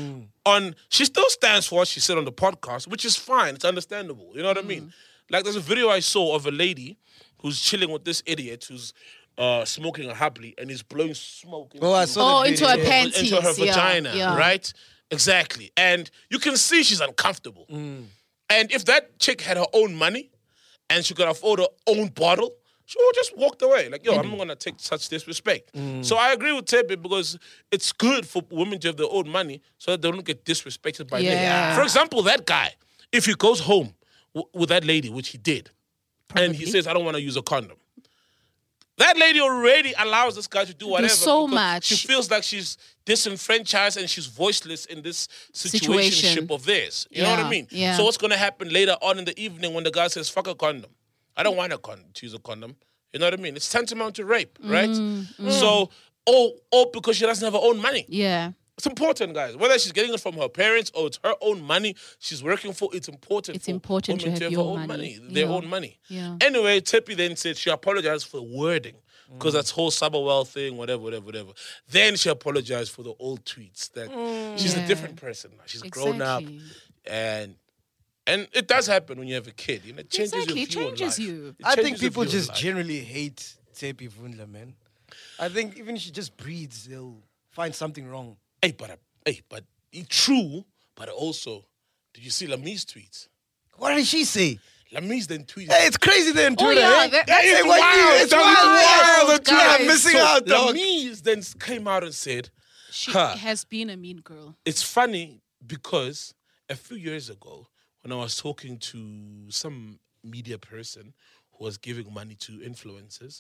on, she still stands for what she said on the podcast, which is fine. It's understandable. You know what I mean? Like, there's a video I saw of a lady who's chilling with this idiot who's uh, smoking a happily and he's blowing smoke into, Oh, I saw Oh, that into video. her panties. into her yeah, vagina, yeah. right? Exactly. And you can see she's uncomfortable. Mm. And if that chick had her own money and she could afford her own bottle, she would just walked away. Like, yo, I'm not going to take such disrespect. Mm. So I agree with Tepe because it's good for women to have their own money so that they don't get disrespected by Yeah. men. For example, that guy, if he goes home w- with that lady, which he did, and he says, I don't want to use a condom. That lady already allows this guy to do whatever. so because much. She feels like she's disenfranchised and she's voiceless in this Situation. situationship of theirs. You know what I Yeah, mean? yeah. So what's going to happen later on in the evening when the guy says, fuck a condom? I don't want a condom, choose a condom. You know what I mean? It's tantamount to rape, right? Mm, So, oh, oh, because she doesn't have her own money. Yeah. It's important, guys. Whether she's getting it from her parents or it's her own money she's working for, it's important It's for important to women have her your own money. their Yeah. own money. Yeah. Anyway, Tepe then said she apologized for the wording because that's whole Sabawell thing, whatever, whatever, whatever. Then she apologized for the old tweets that she's Yeah. a different person now. She's grown up, Exactly. and and it does happen when you have a kid. You know, it changes Exactly, your it view on changes life. you. It I think changes your people view on just life. generally hate Tepe Vundla, man. I think even if she just breathes, they'll find something wrong. Hey, but uh, hey, but it's true. But also, did you see Lami's tweets? What did she say? Lami's then tweeted. Hey, it's crazy there on Oh, Twitter. yeah, eh? that- That that's is Hey, what wild. you- it's That is wild, wild, Twitter. guys. I'm missing So out, dog. Lami's then came out and said, She Huh. has been a mean girl. it's funny because a few years ago, when I was talking to some media person who was giving money to influencers,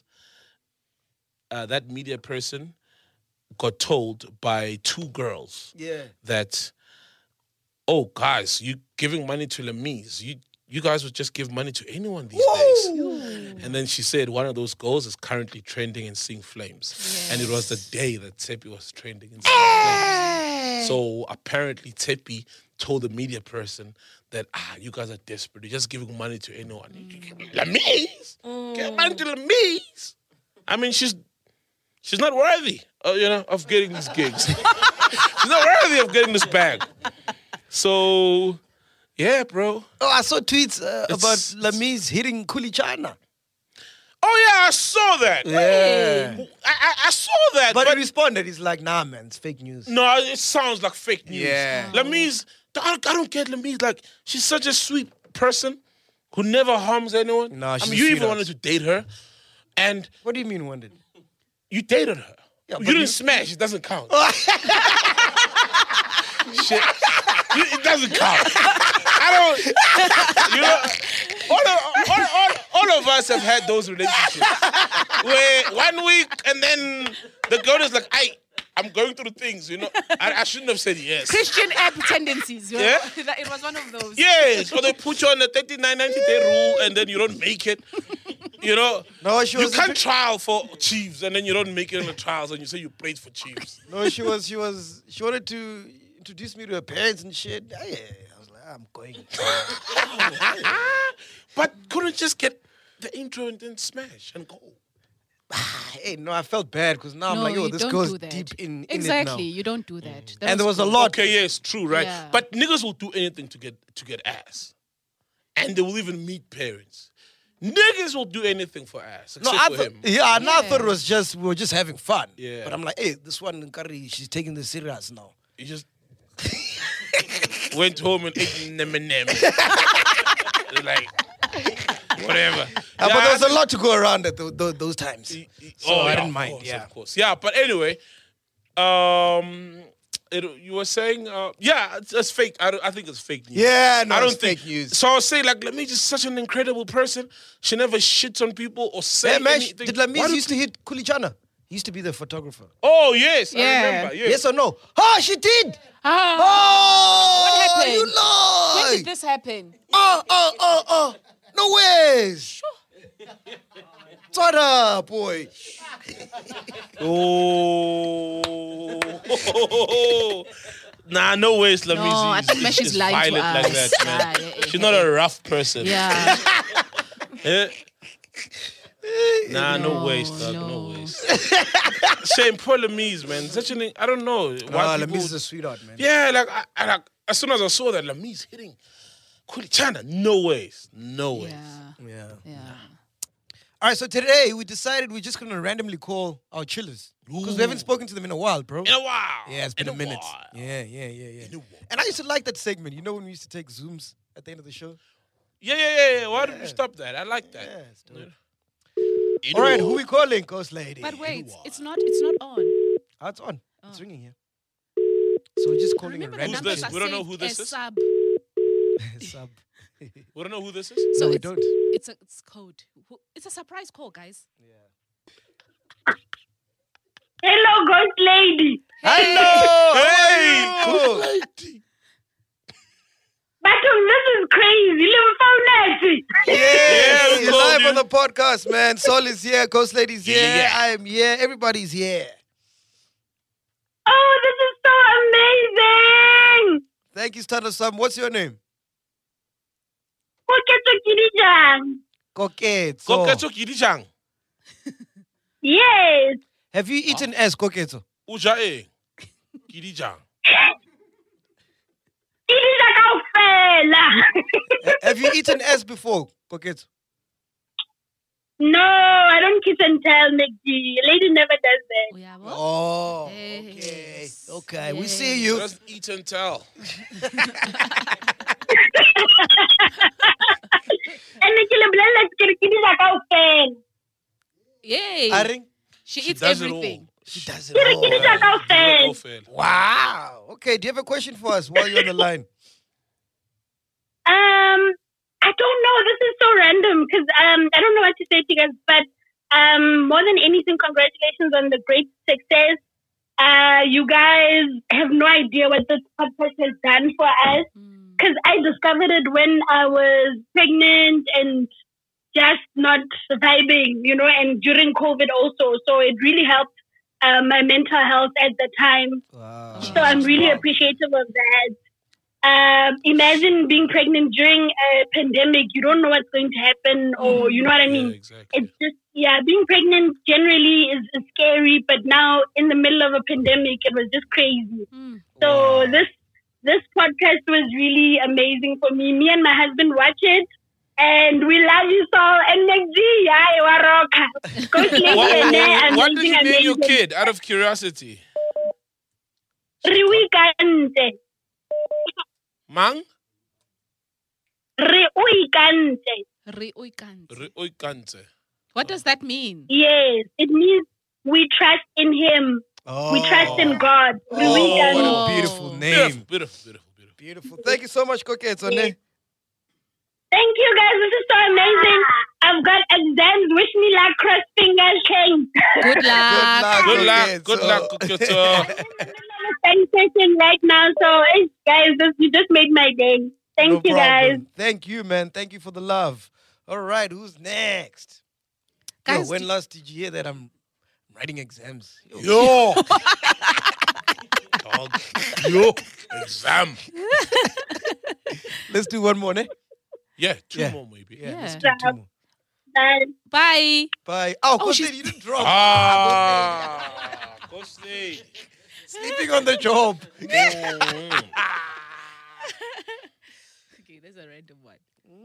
uh, that media person got told by two girls Yeah. that, oh, guys, you giving money to Lamise. You you guys would just give money to anyone these days. And then she said one of those girls is currently trending in Sing Flames. And it was the day that Tepe was trending in Sing Flames. So apparently Tepe told the media person that, ah, you guys are desperate. You're just giving money to anyone. Lamise? Give money to Lamise? I mean, she's she's not worthy, uh, you know, of getting these gigs. She's not worthy of getting this bag. So, yeah, bro. Oh, I saw tweets uh, about It's- Lamise hitting Kulichana. Oh, yeah, I saw that. Yeah. I, I, I saw that. But, But, he responded, he's like, nah, man, it's fake news. no, it sounds like fake news. Yeah. Lamise, I, I don't get Lamise. Like, she's such a sweet person who never harms anyone. No, I she's mean, a you even sweetheart. wanted to date her. And What do you mean wanted? you dated her. Yeah, you but didn't you- smash. It doesn't count. Shit. You- It doesn't count. I don't, you know, all of, all, all, all of us have had those relationships where one week and then the girl is like, I, I'm going through things, you know. I, I shouldn't have said yes. Christian app tendencies. You know? Yeah? That- it was one of those. Yes, or they put you on the thirty-nine ninety day rule and then you don't make it. You know, No, she you was- can't trial for Chiefs and then you don't make it in the trials and you say you played for Chiefs. No, she was, she was, she wanted to introduce me to her parents and shit. Yeah, I was like, I'm going. But couldn't just get the intro and then smash and go. Hey, no, I felt bad because now I'm No, like, yo, you this don't goes do that. deep in, in Exactly, it now. you don't do that. That And there was a cool. lot. Okay, yes, true, right? Yeah. But niggas will do anything to get to get ass. And they will even meet parents. Niggas will do anything for ass, No, except I for thought, him. yeah, and I Yeah. thought it was just, we were just having fun. Yeah. But I'm like, hey, this one, Nkari, she's taking this serious now. He just went home and ate nem nem. Like, whatever. Uh, Yeah, but there was I a lot to go around at th- th- those times. think- So oh, I yeah, didn't of mind, course, yeah. Of course. Yeah, but anyway, um, it, you were saying, uh, yeah, it's, it's fake. I, don't- I think it's fake news. Yeah, no, I don't it's think, fake news. So I was saying, like, Lamise is such an incredible person. She never shits on people or say Hey, man, anything. did Why Lamise do used to hit Kulichana? He used to be the photographer. Oh, yes, I Yeah. remember. Yes. Yes or no? Oh, she did! Ah, Oh! What happened? You when lie! did this happen? Oh, oh, oh, oh! No ways! What up, boy? Oh. Nah, no ways, Lamise. No, I is- think is- Mesh is is lying to violent like us. that, man. Yeah, yeah, She's yeah, not yeah. a rough person. Yeah. Eh? Really? Nah, no, No, ways, dog. No, no. ways. Shame, poor Lamise, man. Such an I don't know. Wow, why Lamise people- is a sweetheart, man. Yeah, like, I, I, like as soon as I saw that Lamise hitting Kuli Chana, no ways, no ways. Yeah. Yeah. Yeah. All right, so today we decided we're just gonna randomly call our chillers because we haven't spoken to them in a while, bro. In a while. Yeah, it's been In a minute. while. Yeah, yeah, yeah, yeah. In a while. And I used to like that segment. You know when we used to take zooms at the end of the show? Yeah, yeah, yeah, yeah. Why did we stop that? I like that. Yeah, it's dope. In All a right, while. who we calling, Ghost Lady? But wait, it's not. It's not on. Oh, it's on. It's Oh. ringing here. So we're just calling a Remember, the random Who's numbers this? are We don't know saved who this as is? Sub. sub. We don't know who this is. So No, we it's, don't. It's a it's code. Who- It's a surprise call, guys. Hello, Ghost Lady. Hello! Hey, How are good you? lady. But um, this is crazy. Little phone Yes, Yeah, we you're called live you. on the podcast, man. Sol is here, Ghost Lady's Yeah, here, yeah, yeah. I am here, everybody's here. Oh, this is so amazing. Thank you, Stana Sam. What's your name? Koketo Kirijang. Koketso. Koketso Kirijang. Yes. Have you eaten as Koketso? Uja e. Kirijang. Kirija kaofela. Have you eaten as before, Koketso? No, I don't kiss and tell, Mickey. Lady never does that. Oh, yeah, well. Oh, okay. Yes. Okay, we Yes. see you. Just eat and tell. And the kiloblela kirija kaofela. Yay. Aring? She, She eats does it everything. She does it all. Kirija kaofela. Ofel. Wow. Okay, do you have a question for us while you're on the line? Um, I don't know. This is so random because um, I don't know what to say to you guys. But um, more than anything, congratulations on the great success. Uh, you guys have no idea what this podcast has done for us. Mm. Because I discovered it when I was pregnant and just not vibing, you know, and during COVID also. So it really helped uh, my mental health at the time. Wow. So I'm really appreciative of that. Um, imagine being pregnant during a pandemic. You don't know what's going to happen, or you know what I mean. Yeah, exactly. It's just, yeah, being pregnant generally is, is scary, but now in the middle of a pandemic, it was just crazy. Mm. So this this podcast was really amazing for me. Me and my husband watch it, and we love you so. And next G, I waroka. Coach Lady What, and I, what did amazing, you name your amazing. kid? Out of curiosity. Riwikante. Mang? Riwikante. Re oikante. Re- Oikante. What does that mean? Yes, it means we trust in Him. Oh. We trust in God. Oh, Riwikante. what a beautiful name. Beautiful, beautiful, beautiful, beautiful. Beautiful. Thank you so much, Koketso. ne? Thank you guys. This is so amazing. I've got exams. Wish me luck. Cross fingers. King. Good luck. Good luck, Koketso. good luck, Koketso. Study session right now. So, hey, guys, this, you just made my day. Thank No you, guys. problem. Thank you, man. Thank you for the love. All right, who's next? Yo, Guys, when do- last did you hear that I'm writing exams? Yo. Yo. Dog. Yo. Exam. Let's do one more, ne? Yeah, two Yeah. more maybe. Yeah, let's Yeah. do two more. Bye. Bye. Bye. Oh, Oh, Coach she's- Lady, you didn't drop. Ah. Coach Lady. Sleeping on the job. Mm. Okay, there's a random one.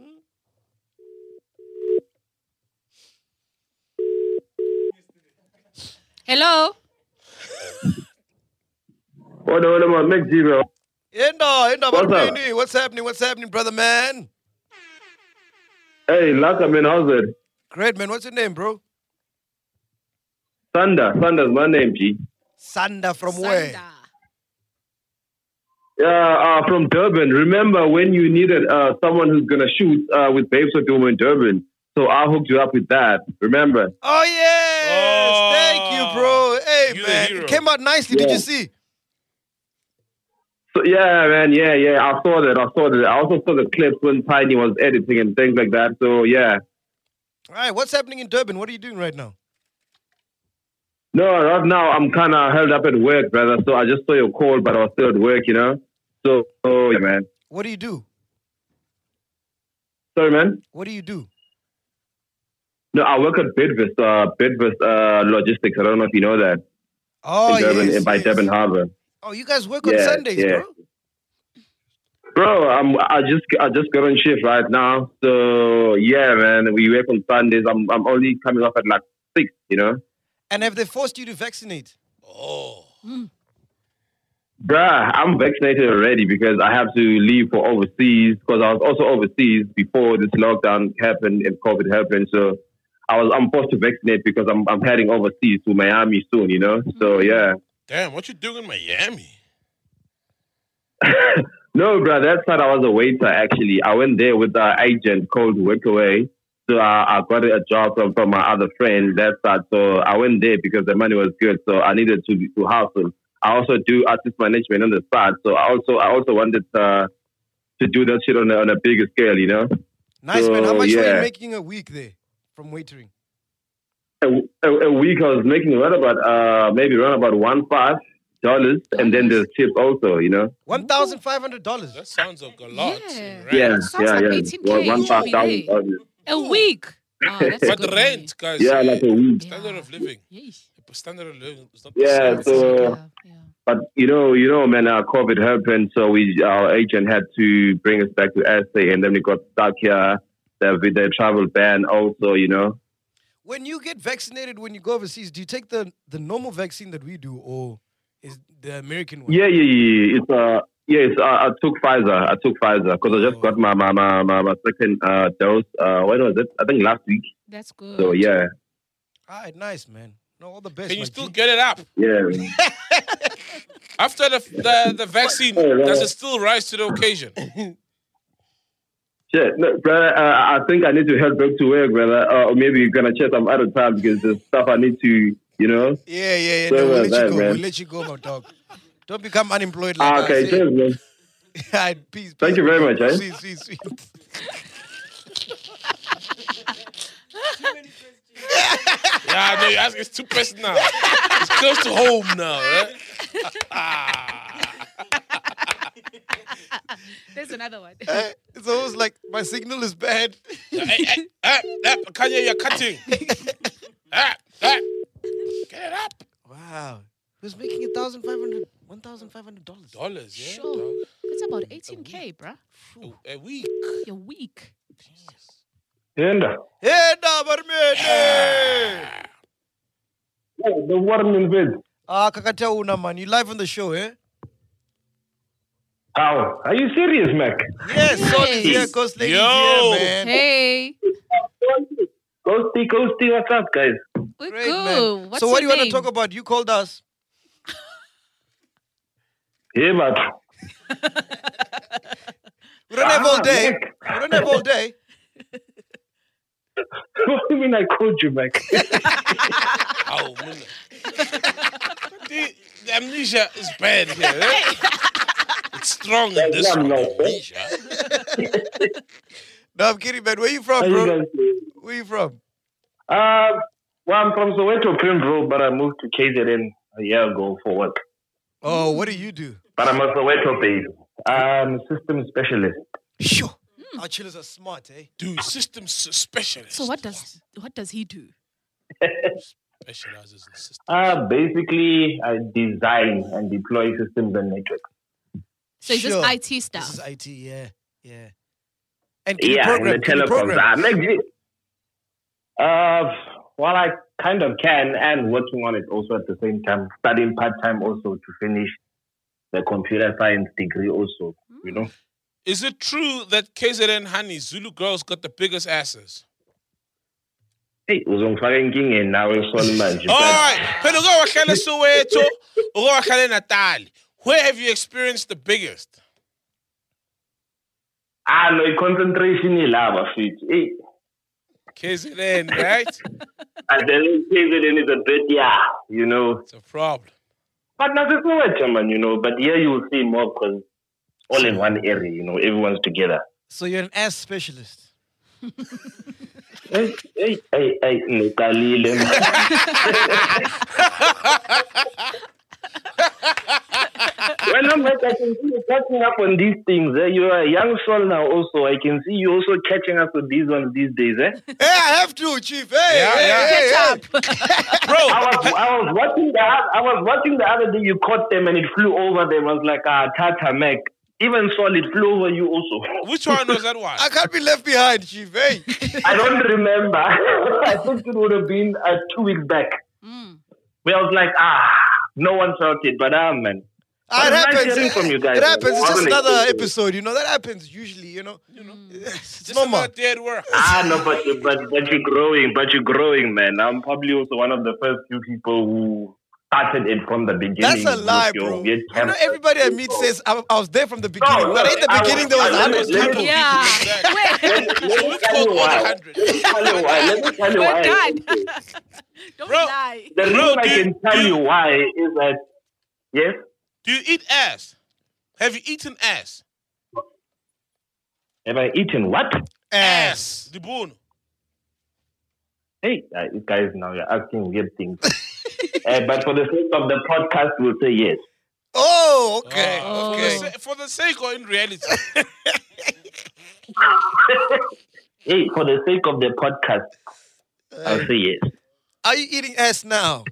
Hello. What what about next Gmail? Enda, Enda, What's up? Barumini. What's happening? What's happening, brother man? Hey, Laka, man, how's it? Great, man. What's your name, bro? Sanda. Sanda's my name, G. Sanda from where? Sanda. Yeah, uh, from Durban. Remember when you needed uh, someone who's gonna shoot uh, with Babes for Doom in Durban? So I hooked you up with that. Remember? Oh, yes. Oh. Thank you, bro. Hey, You the man. hero. It came out nicely. Did Yeah. you see? So yeah, man, yeah, yeah. I saw that. I saw that. I also saw the clips when Tiny was editing and things like that. So yeah. All right. What's happening in Durban? What are you doing right now? No, right now I'm kind of held up at work, brother. So I just saw your call, but I was still at work, you know. So, oh yeah, man. What do you do? Sorry, man. What do you do? No, I work at Bidvest, uh, Bidvest uh, Logistics. I don't know if you know that. Oh, in Durban, yes, by yes. Durban Harbour. Oh, you guys work on Yeah, Sundays, yeah. bro? Bro, I'm, I just I just got on shift right now. So yeah, man, we work on Sundays. I'm I'm only coming off at like six, you know. And have they forced you to vaccinate? Oh. Bruh, I'm vaccinated already because I have to leave for overseas because I was also overseas before this lockdown happened and COVID happened. So I was I'm forced to vaccinate because I'm I'm heading overseas to Miami soon, you know. So yeah. Damn, what you doing in Miami? No, bro, that side I was a waiter actually. I went there with an agent called Workaway. So I, I got a job from, from my other friend that side. So I went there because the money was good. So I needed to to hustle. I also do artist management on the side. So I also I also wanted uh, to do that shit on a, on a bigger scale, you know. Nice, So, man. How much were yeah. you making a week there from waitering? A, a, a week I was making around about uh maybe around about one five dollars, and then there's tips also, you know. one thousand five hundred dollars. That sounds like a lot. Yeah. Yeah, Sounds yeah, like yeah. eighteen K Well, one five usually, thousand eh? dollars. A week. Oh, that's But good the money. rent, guys. Yeah, like a week. Standard of living. Yeesh. Standard of living is not the Yeah, same. so Yeah, yeah. but you know, you know, man, uh, COVID happened, so we our agent had to bring us back to S A, and then we got stuck here. There with the travel ban also, you know. When you get vaccinated, when you go overseas, do you take the, the normal vaccine that we do, or is the American one? Yeah, yeah, yeah. It's uh, yeah, it's, uh, I took Pfizer. I took Pfizer because I just got my my my, my, my second uh, dose. Uh, when was it? I think last week. That's good. So yeah, All right, nice, man. No, all the best. Can you my still G. get it up? yeah. After the the, the vaccine, does it still rise to the occasion? Shit, no, brother. Uh, I think I need to head back to work, brother. Uh, or maybe you're gonna chat some other time because there's stuff I need to, you know. Yeah, yeah, yeah. Sorry No, we'll about let that, you go. man. We'll let you go, my dog. Don't become unemployed like Ah, okay, I cheers, man. All right, peace. Thank peace, you very man. much, eh? Sweet, sweet, sweet. Yeah, no, you ask. It's too personal. It's close to home now. Right? There's another one. Eh, it's almost like my signal is bad. hey, hey, hey, hey, Kanye, you're cutting. hey, hey. Get it up. Wow. He was making a thousand five hundred, one thousand five hundred dollars. Dollars, yeah. Sure. dog. That's about eighteen K, bruh. A, a week. You're weak. Yenda. Hey, da barmene. Oh, the water in bed. Ah, kakata una man. You live on the show, eh? How? Are you serious, Mac? Yes, Son is here, Yes. Ghost Lady's Yo. here, man. Hey. Ghosty, ghosty, what's up, guys? We're Great, good. man. What's so what do your you want to name? talk about? You called us. Yeah, but We don't have all Ah, day. Mac. We don't have all day. What do you mean I called you, Mac? Oh, man. the, the amnesia is bad here. Eh? It's strong in this I'm one. not, eh? Amnesia. No, I'm kidding, man. Where you from, How you bro? guys doing? Where you from? Uh, well, I'm from Soweto, Pembroke, but I moved to K Z N a year ago for work. Oh, what do you do? But I'm a Soweto based. I'm a system specialist. Sure. Our chillers are smart, eh? Dude, systems specialist. So what does what does he do? Specializes in systems. Uh, basically, I design and deploy systems and networks. So is Sure. this I T stuff? This is I T, yeah. Yeah. And can you Yeah, program? in the Can you telecoms. program? I'm actually, uh, well, I kind of can, and working on it also at the same time. Studying part time also to finish the computer science degree also. You know. Is it true that K Z N Honey Zulu girls got the biggest asses? Hey, uzongifaka enkingeni nawe sona manje. All right. Phela uke wahlala eSoweto, uke wahlala eNatal. Where have you experienced the biggest? Ah, no, concentration ilaba fit. Hey, K Z N, right? and then K Z N is a bit, yeah, you know. It's a problem. But not so much, man, you know. But here you will see more because all in one area, you know, everyone's together. So you're an ass specialist. Hey, hey, hey, hey, Nikalile. Well, I'm like, I can see you catching up on these things. Eh? You are a young soul now also. I can see you also catching up with these ones these days. Eh? Hey, I have to, Chief. Hey, Yeah, hey, yeah. hey, hey. Bro, I was I was watching the I was watching the other day. You caught them and it flew over them. I was like, ah, Tata Mac. Even Sol, it flew over you also. which one was that one? I can't be left behind, Chief. Hey. I don't remember. I think it would have been uh, two weeks back. Mm. Where I was like, ah, no one felt it, but ah, man. Ah, it But it's nice happens. hearing from you guys. It happens. It's just Wasn't it? another episode, you know. That happens usually, you know. You know, it's Just normal. about dead work. Ah, no, but, but but you're growing, but you're growing, man. I'm probably also one of the first few people who started it from the beginning. That's a with lie, your bro. weird You know, camp. everybody I meet says I, I was there from the beginning, No, but no, in the I beginning was- there was I- let me- hundred let me- people. Yeah. Let, let me tell you why. Let me tell you why. Let me tell you We're why. done. Don't Bro. lie. The reason Bro, I do you- can tell do you you- why is that, yes, Do you eat ass? Have you eaten ass? have I eaten what? Ass. The bone. Hey, uh, you guys, now you're asking weird things. uh, but for the sake of the podcast, we'll say yes. Oh, okay, Uh, okay. For, the, sa- for the sake or in reality? Hey, for the sake of the podcast, I'll say yes. Are you eating ass now?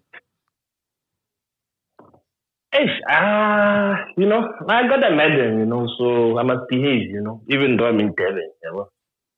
Hey, ah, you know, I got a medal, you know, so I must behave, you know, even though I'm in Devon, you know.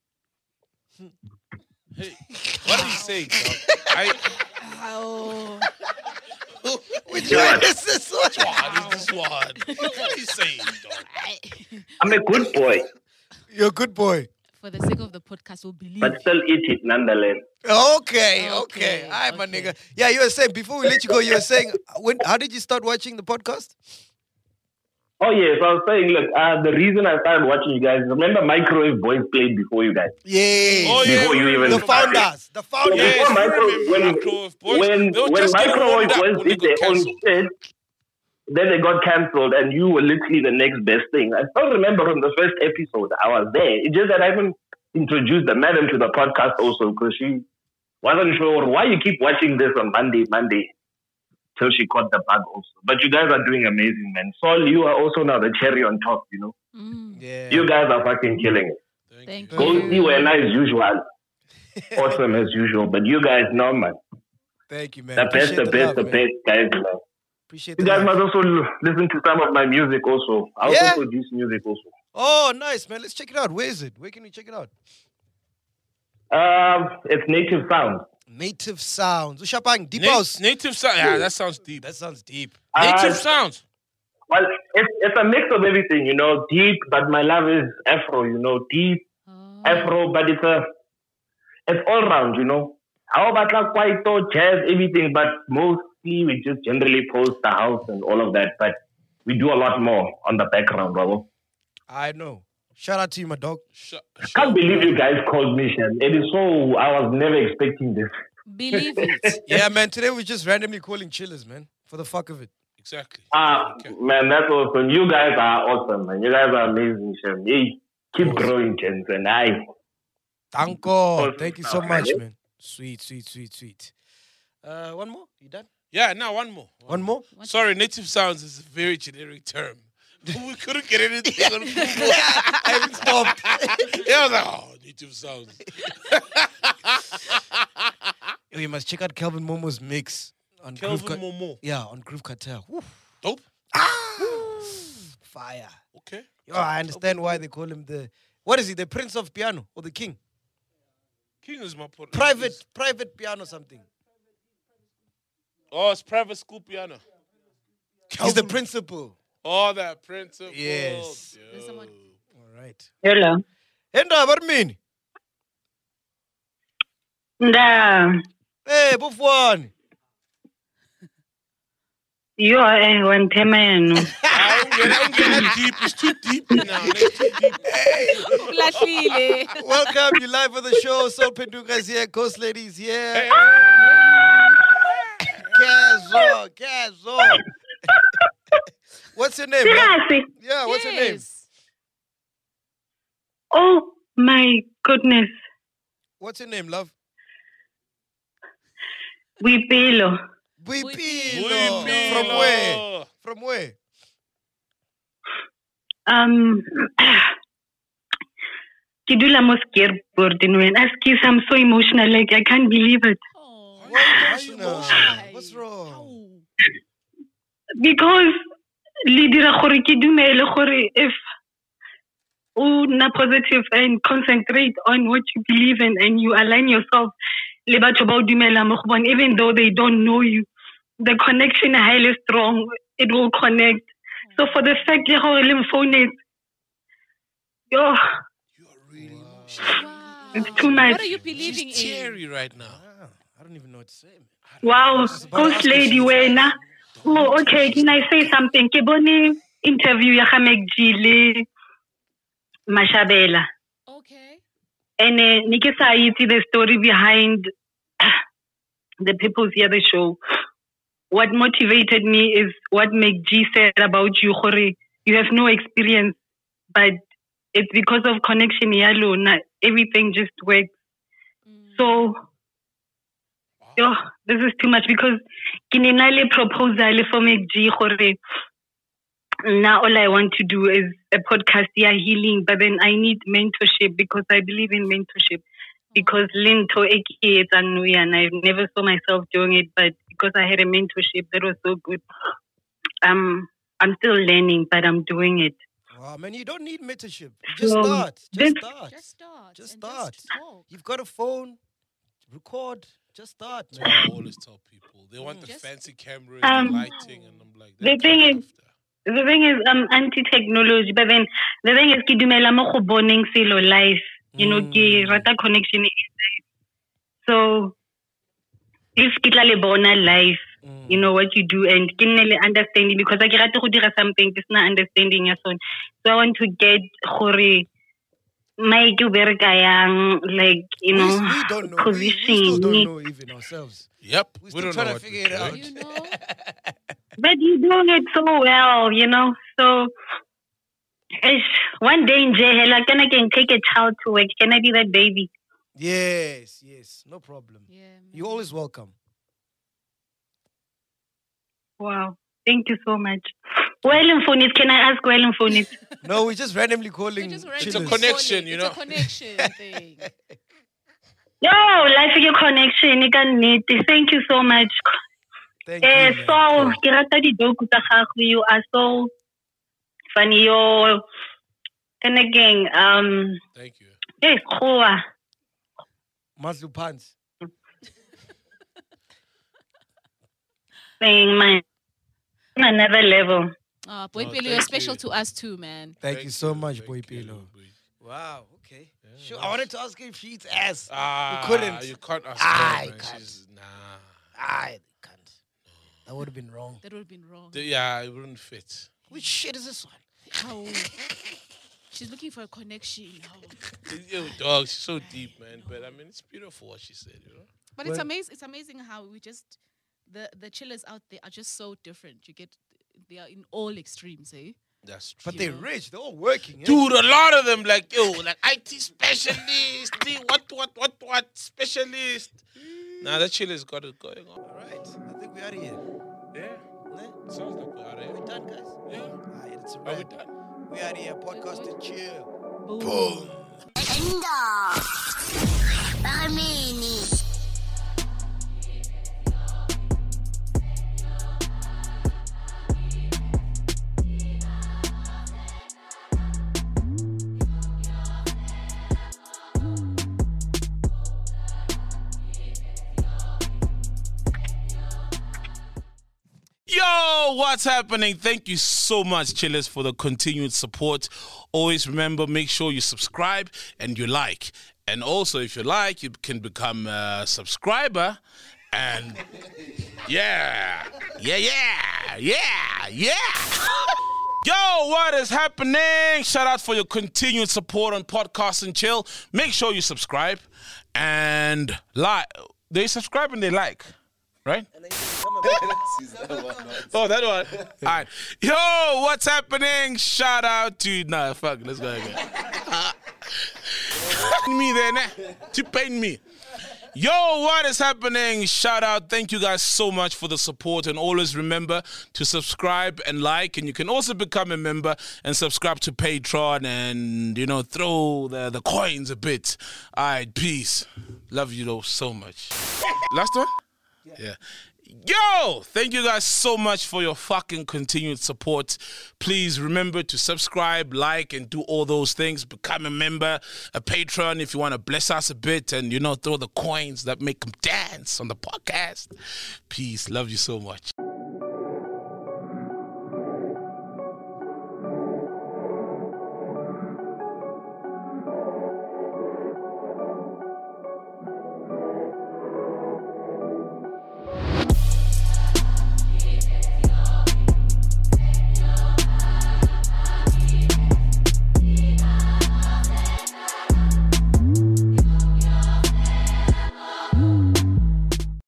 Hey, what are you saying, dog? I, Oh. Which Yeah. one is this one? what is this one? What are you saying, dog? I'm a good boy, You're a good boy. For the sake of the podcast, we'll believe. but still eat it nonetheless. Okay, okay. Okay, All right, my okay. nigga. Yeah, you were saying, before we let you go, you were saying, when? how did you start watching the podcast? Oh, yes, I was saying, look, uh, the reason I started watching you guys, remember Microwave Boys played before you guys? Yeah. Oh, yeah. Before you we even The remember. started. founders. The founders. Yes, Before we Micro- remember when- Microwave Boys. When, They were when just getting Microwave warmed up Boys when they did their got own cancelled. shit, then they got cancelled, and you were literally the next best thing. I still remember from the first episode, I was there. It's just that I haven't introduced the madam to the podcast also because she wasn't sure why you keep watching this on Monday, Monday, till she caught the bug also. But you guys are doing amazing, man. Sol, you are also now the cherry on top, you know. Mm, Yeah. You guys are fucking killing it. thank Goldie you. were nice usual. Awesome as usual. But you guys know, man. Thank you, man. The best, Appreciate the best, love, the man. best, guys, man. Appreciate You the guys love. must also l- listen to some of my music also. I also Yeah? produce music also. Oh, nice, man. Let's check it out. Where is it? Where can we check it out? Um, it's Native Sound. Native Sounds. Ushapang, Deep Na- House. native sound. Yeah, that sounds deep. That sounds deep. Native Uh, sounds. Well, it's, it's a mix of everything, you know, deep, but my love is Afro, you know, deep, Oh. Afro, but it's a, it's all round, you know. How about like kwaito, jazz, everything, but mostly we just generally post the house and all of that, but we do a lot more on the background, bravo. I know. Shout out to you, my dog. Sh- Can't believe you guys called me, Shem. It is so, I was never expecting this. Believe it. Yeah, man. Today we're just randomly calling chillers, man. For the fuck of it. Exactly. Ah, man, that's awesome. You guys are awesome, man. You guys are amazing, Shem. Hey, keep growing, gents, and I. Thanko. Awesome Thank you so stuff, much, man. man. Sweet, sweet, sweet, sweet. Uh, one more? You done? Yeah, now one more. One more? Sorry, native sounds is a very generic term. We couldn't get anything on Google. I haven't stopped. Yeah, I was like, oh, native sounds. Yo, you must check out Kelvin Momo's mix on Groove Kelvin Ca- Momo. Yeah, on Groove Cartel. Woo. Dope. Fire. Okay. Yo, I understand why they call him the, what is he, the Prince of Piano or the King? King is my pot- Private, is- private piano something. Oh, it's private school piano. He's the principal. Oh, that principal. Yes. There's someone- All right. Hello. Enda, what mean? Nda, Hey, Buffon. you are a one temen. I don't get, I don't get that deep. It's too deep now. It's too deep. Lahlile. Welcome, you live on the show. Soul Penduka's here, Coast Ladies here. Kazo, Kazo. What's your name? man? Seriously? Yeah, what's your name? Yes. Oh my goodness. What's your name, love? Wipilo. Buipilo. Buipilo. From where? From where? Um, ke dula mo skateboard and when ask you, I'm so emotional. Like I can't believe it. Emotional. What's wrong? Because le dira gore ke dumele gore if o na positive and concentrate on what you believe in and you align yourself le batho ba o dumela mo go bona, even though they don't know you, the connection is highly strong. It will connect. So for the fact that how le phone it, yo, it's too much. What are you believing She's in? teary right now. I don't even know what to say, man. Wow, Ghost Lady wena. Oh, okay, can I say something? Ke bone interview ya Meg G le Mashabela. Okay. And uh, Nike sa itse the story behind the people here the show. What motivated me is what Meg G said about you, Khore. You have no experience, but it's because of connection alone. Everything just works. Mm. So, yo, this is too much because kinenale proposal for Meg G, Khore. Now all I want to do is a podcast, yeah, healing, but then I need mentorship because I believe in mentorship. Because Linto Eki and I never saw myself doing it, but because I had a mentorship that was so good. Um, I'm still learning, but I'm doing it. Wow, man, you don't need mentorship. You just So, start. Just this- start. Just start. Just and start. Just talk. You've got a phone. Record. Just start, That's man. what I always tell people. They want the Just- fancy cameras, Um, the lighting, and I'm like, the that thing comes is- after. The thing is, I'm anti-technology, but then the thing is, ki dumela mo go boneng selo life. You know, ki rata connection. So, if ki tla le bona life, you know what you do, and ki nne le understanding because I rata go dira something, it's not understanding ya son. So I want to get gore my ke bereka yang, like you We, know, we don't know. We, we still position. don't know even ourselves. Yep, We're we still don't trying know to what figure we're it out. doing. You know? But you're doing it so well, you know. So, ish, one day in jail, like, can I can take a child to work? Can I be that baby? Yes, yes, no problem. Yeah, man. You're always welcome. Wow. Thank you so much. Well, phone it. Can I ask well phone it? No, we're just randomly We're calling. just It's a chillers. connection, you it's know. a connection thing. Yo, life is your connection. You can need it. Thank you so much. Thank Eh, you, man. so, ke rata di joke tsa gago. You are so funny. Yo, and again, um, Thank you. hey, khoa. Maslu pants. Saying man, another level. Uh, Boy Oh, Pele, you're thank special you. to us too, man. Thank, you so much, thank Boy you, Pilo. boy. Wow, okay. Sure, I wanted to ask her if she eats ass. Ah, we couldn't. You can't ask Ah, her, you man. can't. She's, nah. I can't. That would have been wrong. That would have been wrong. The- yeah, it wouldn't fit. Which shit is this one? Oh. She's looking for a connection. Oh. Yo, dog, she's so deep, man. But I mean, it's beautiful what she said, you know. But it's Well- amazing. It's amazing how we just the the chillers out there are just so different. You get they are in all extremes, eh? That's true. But they're rich. They're all working. eh? Dude, a lot of them, like, yo, like I T specialist, the what, what, what, what, specialist. Nah, that chill has got it going on. All right. I think we're out of here. Yeah, Eh? sounds like we're out of We here. done, guys? Yeah. All right, it's a Are we wrap. done? We out of here. Podcast to chill. Boom. Yo, what's happening? Thank you so much, chillers, for the continued support. Always remember, make sure you subscribe and you like. And also, if you like, you can become a subscriber. And yeah, yeah, yeah, yeah, yeah. Yo, what is happening? Shout out for your continued support on Podcast and Chill. Make sure you subscribe and like. They subscribe and they like, right? Oh, that one. All right. Yo, what's happening? Shout out to... Nah, fuck. Let's go again. me then. Eh? To pain me. Yo, what is happening? Shout out. Thank you guys so much for the support. And always remember to subscribe and like. And you can also become a member and subscribe to Patreon and, you know, throw the, the coins a bit. All right, peace. Love you though so much. Last one? Yeah. yeah. Yo, thank you guys so much for your fucking continued support. Please remember to subscribe, like, and do all those things. Become a member, a patron if you want to bless us a bit and, you know, throw the coins that make them dance on the podcast. Peace. Love you so much.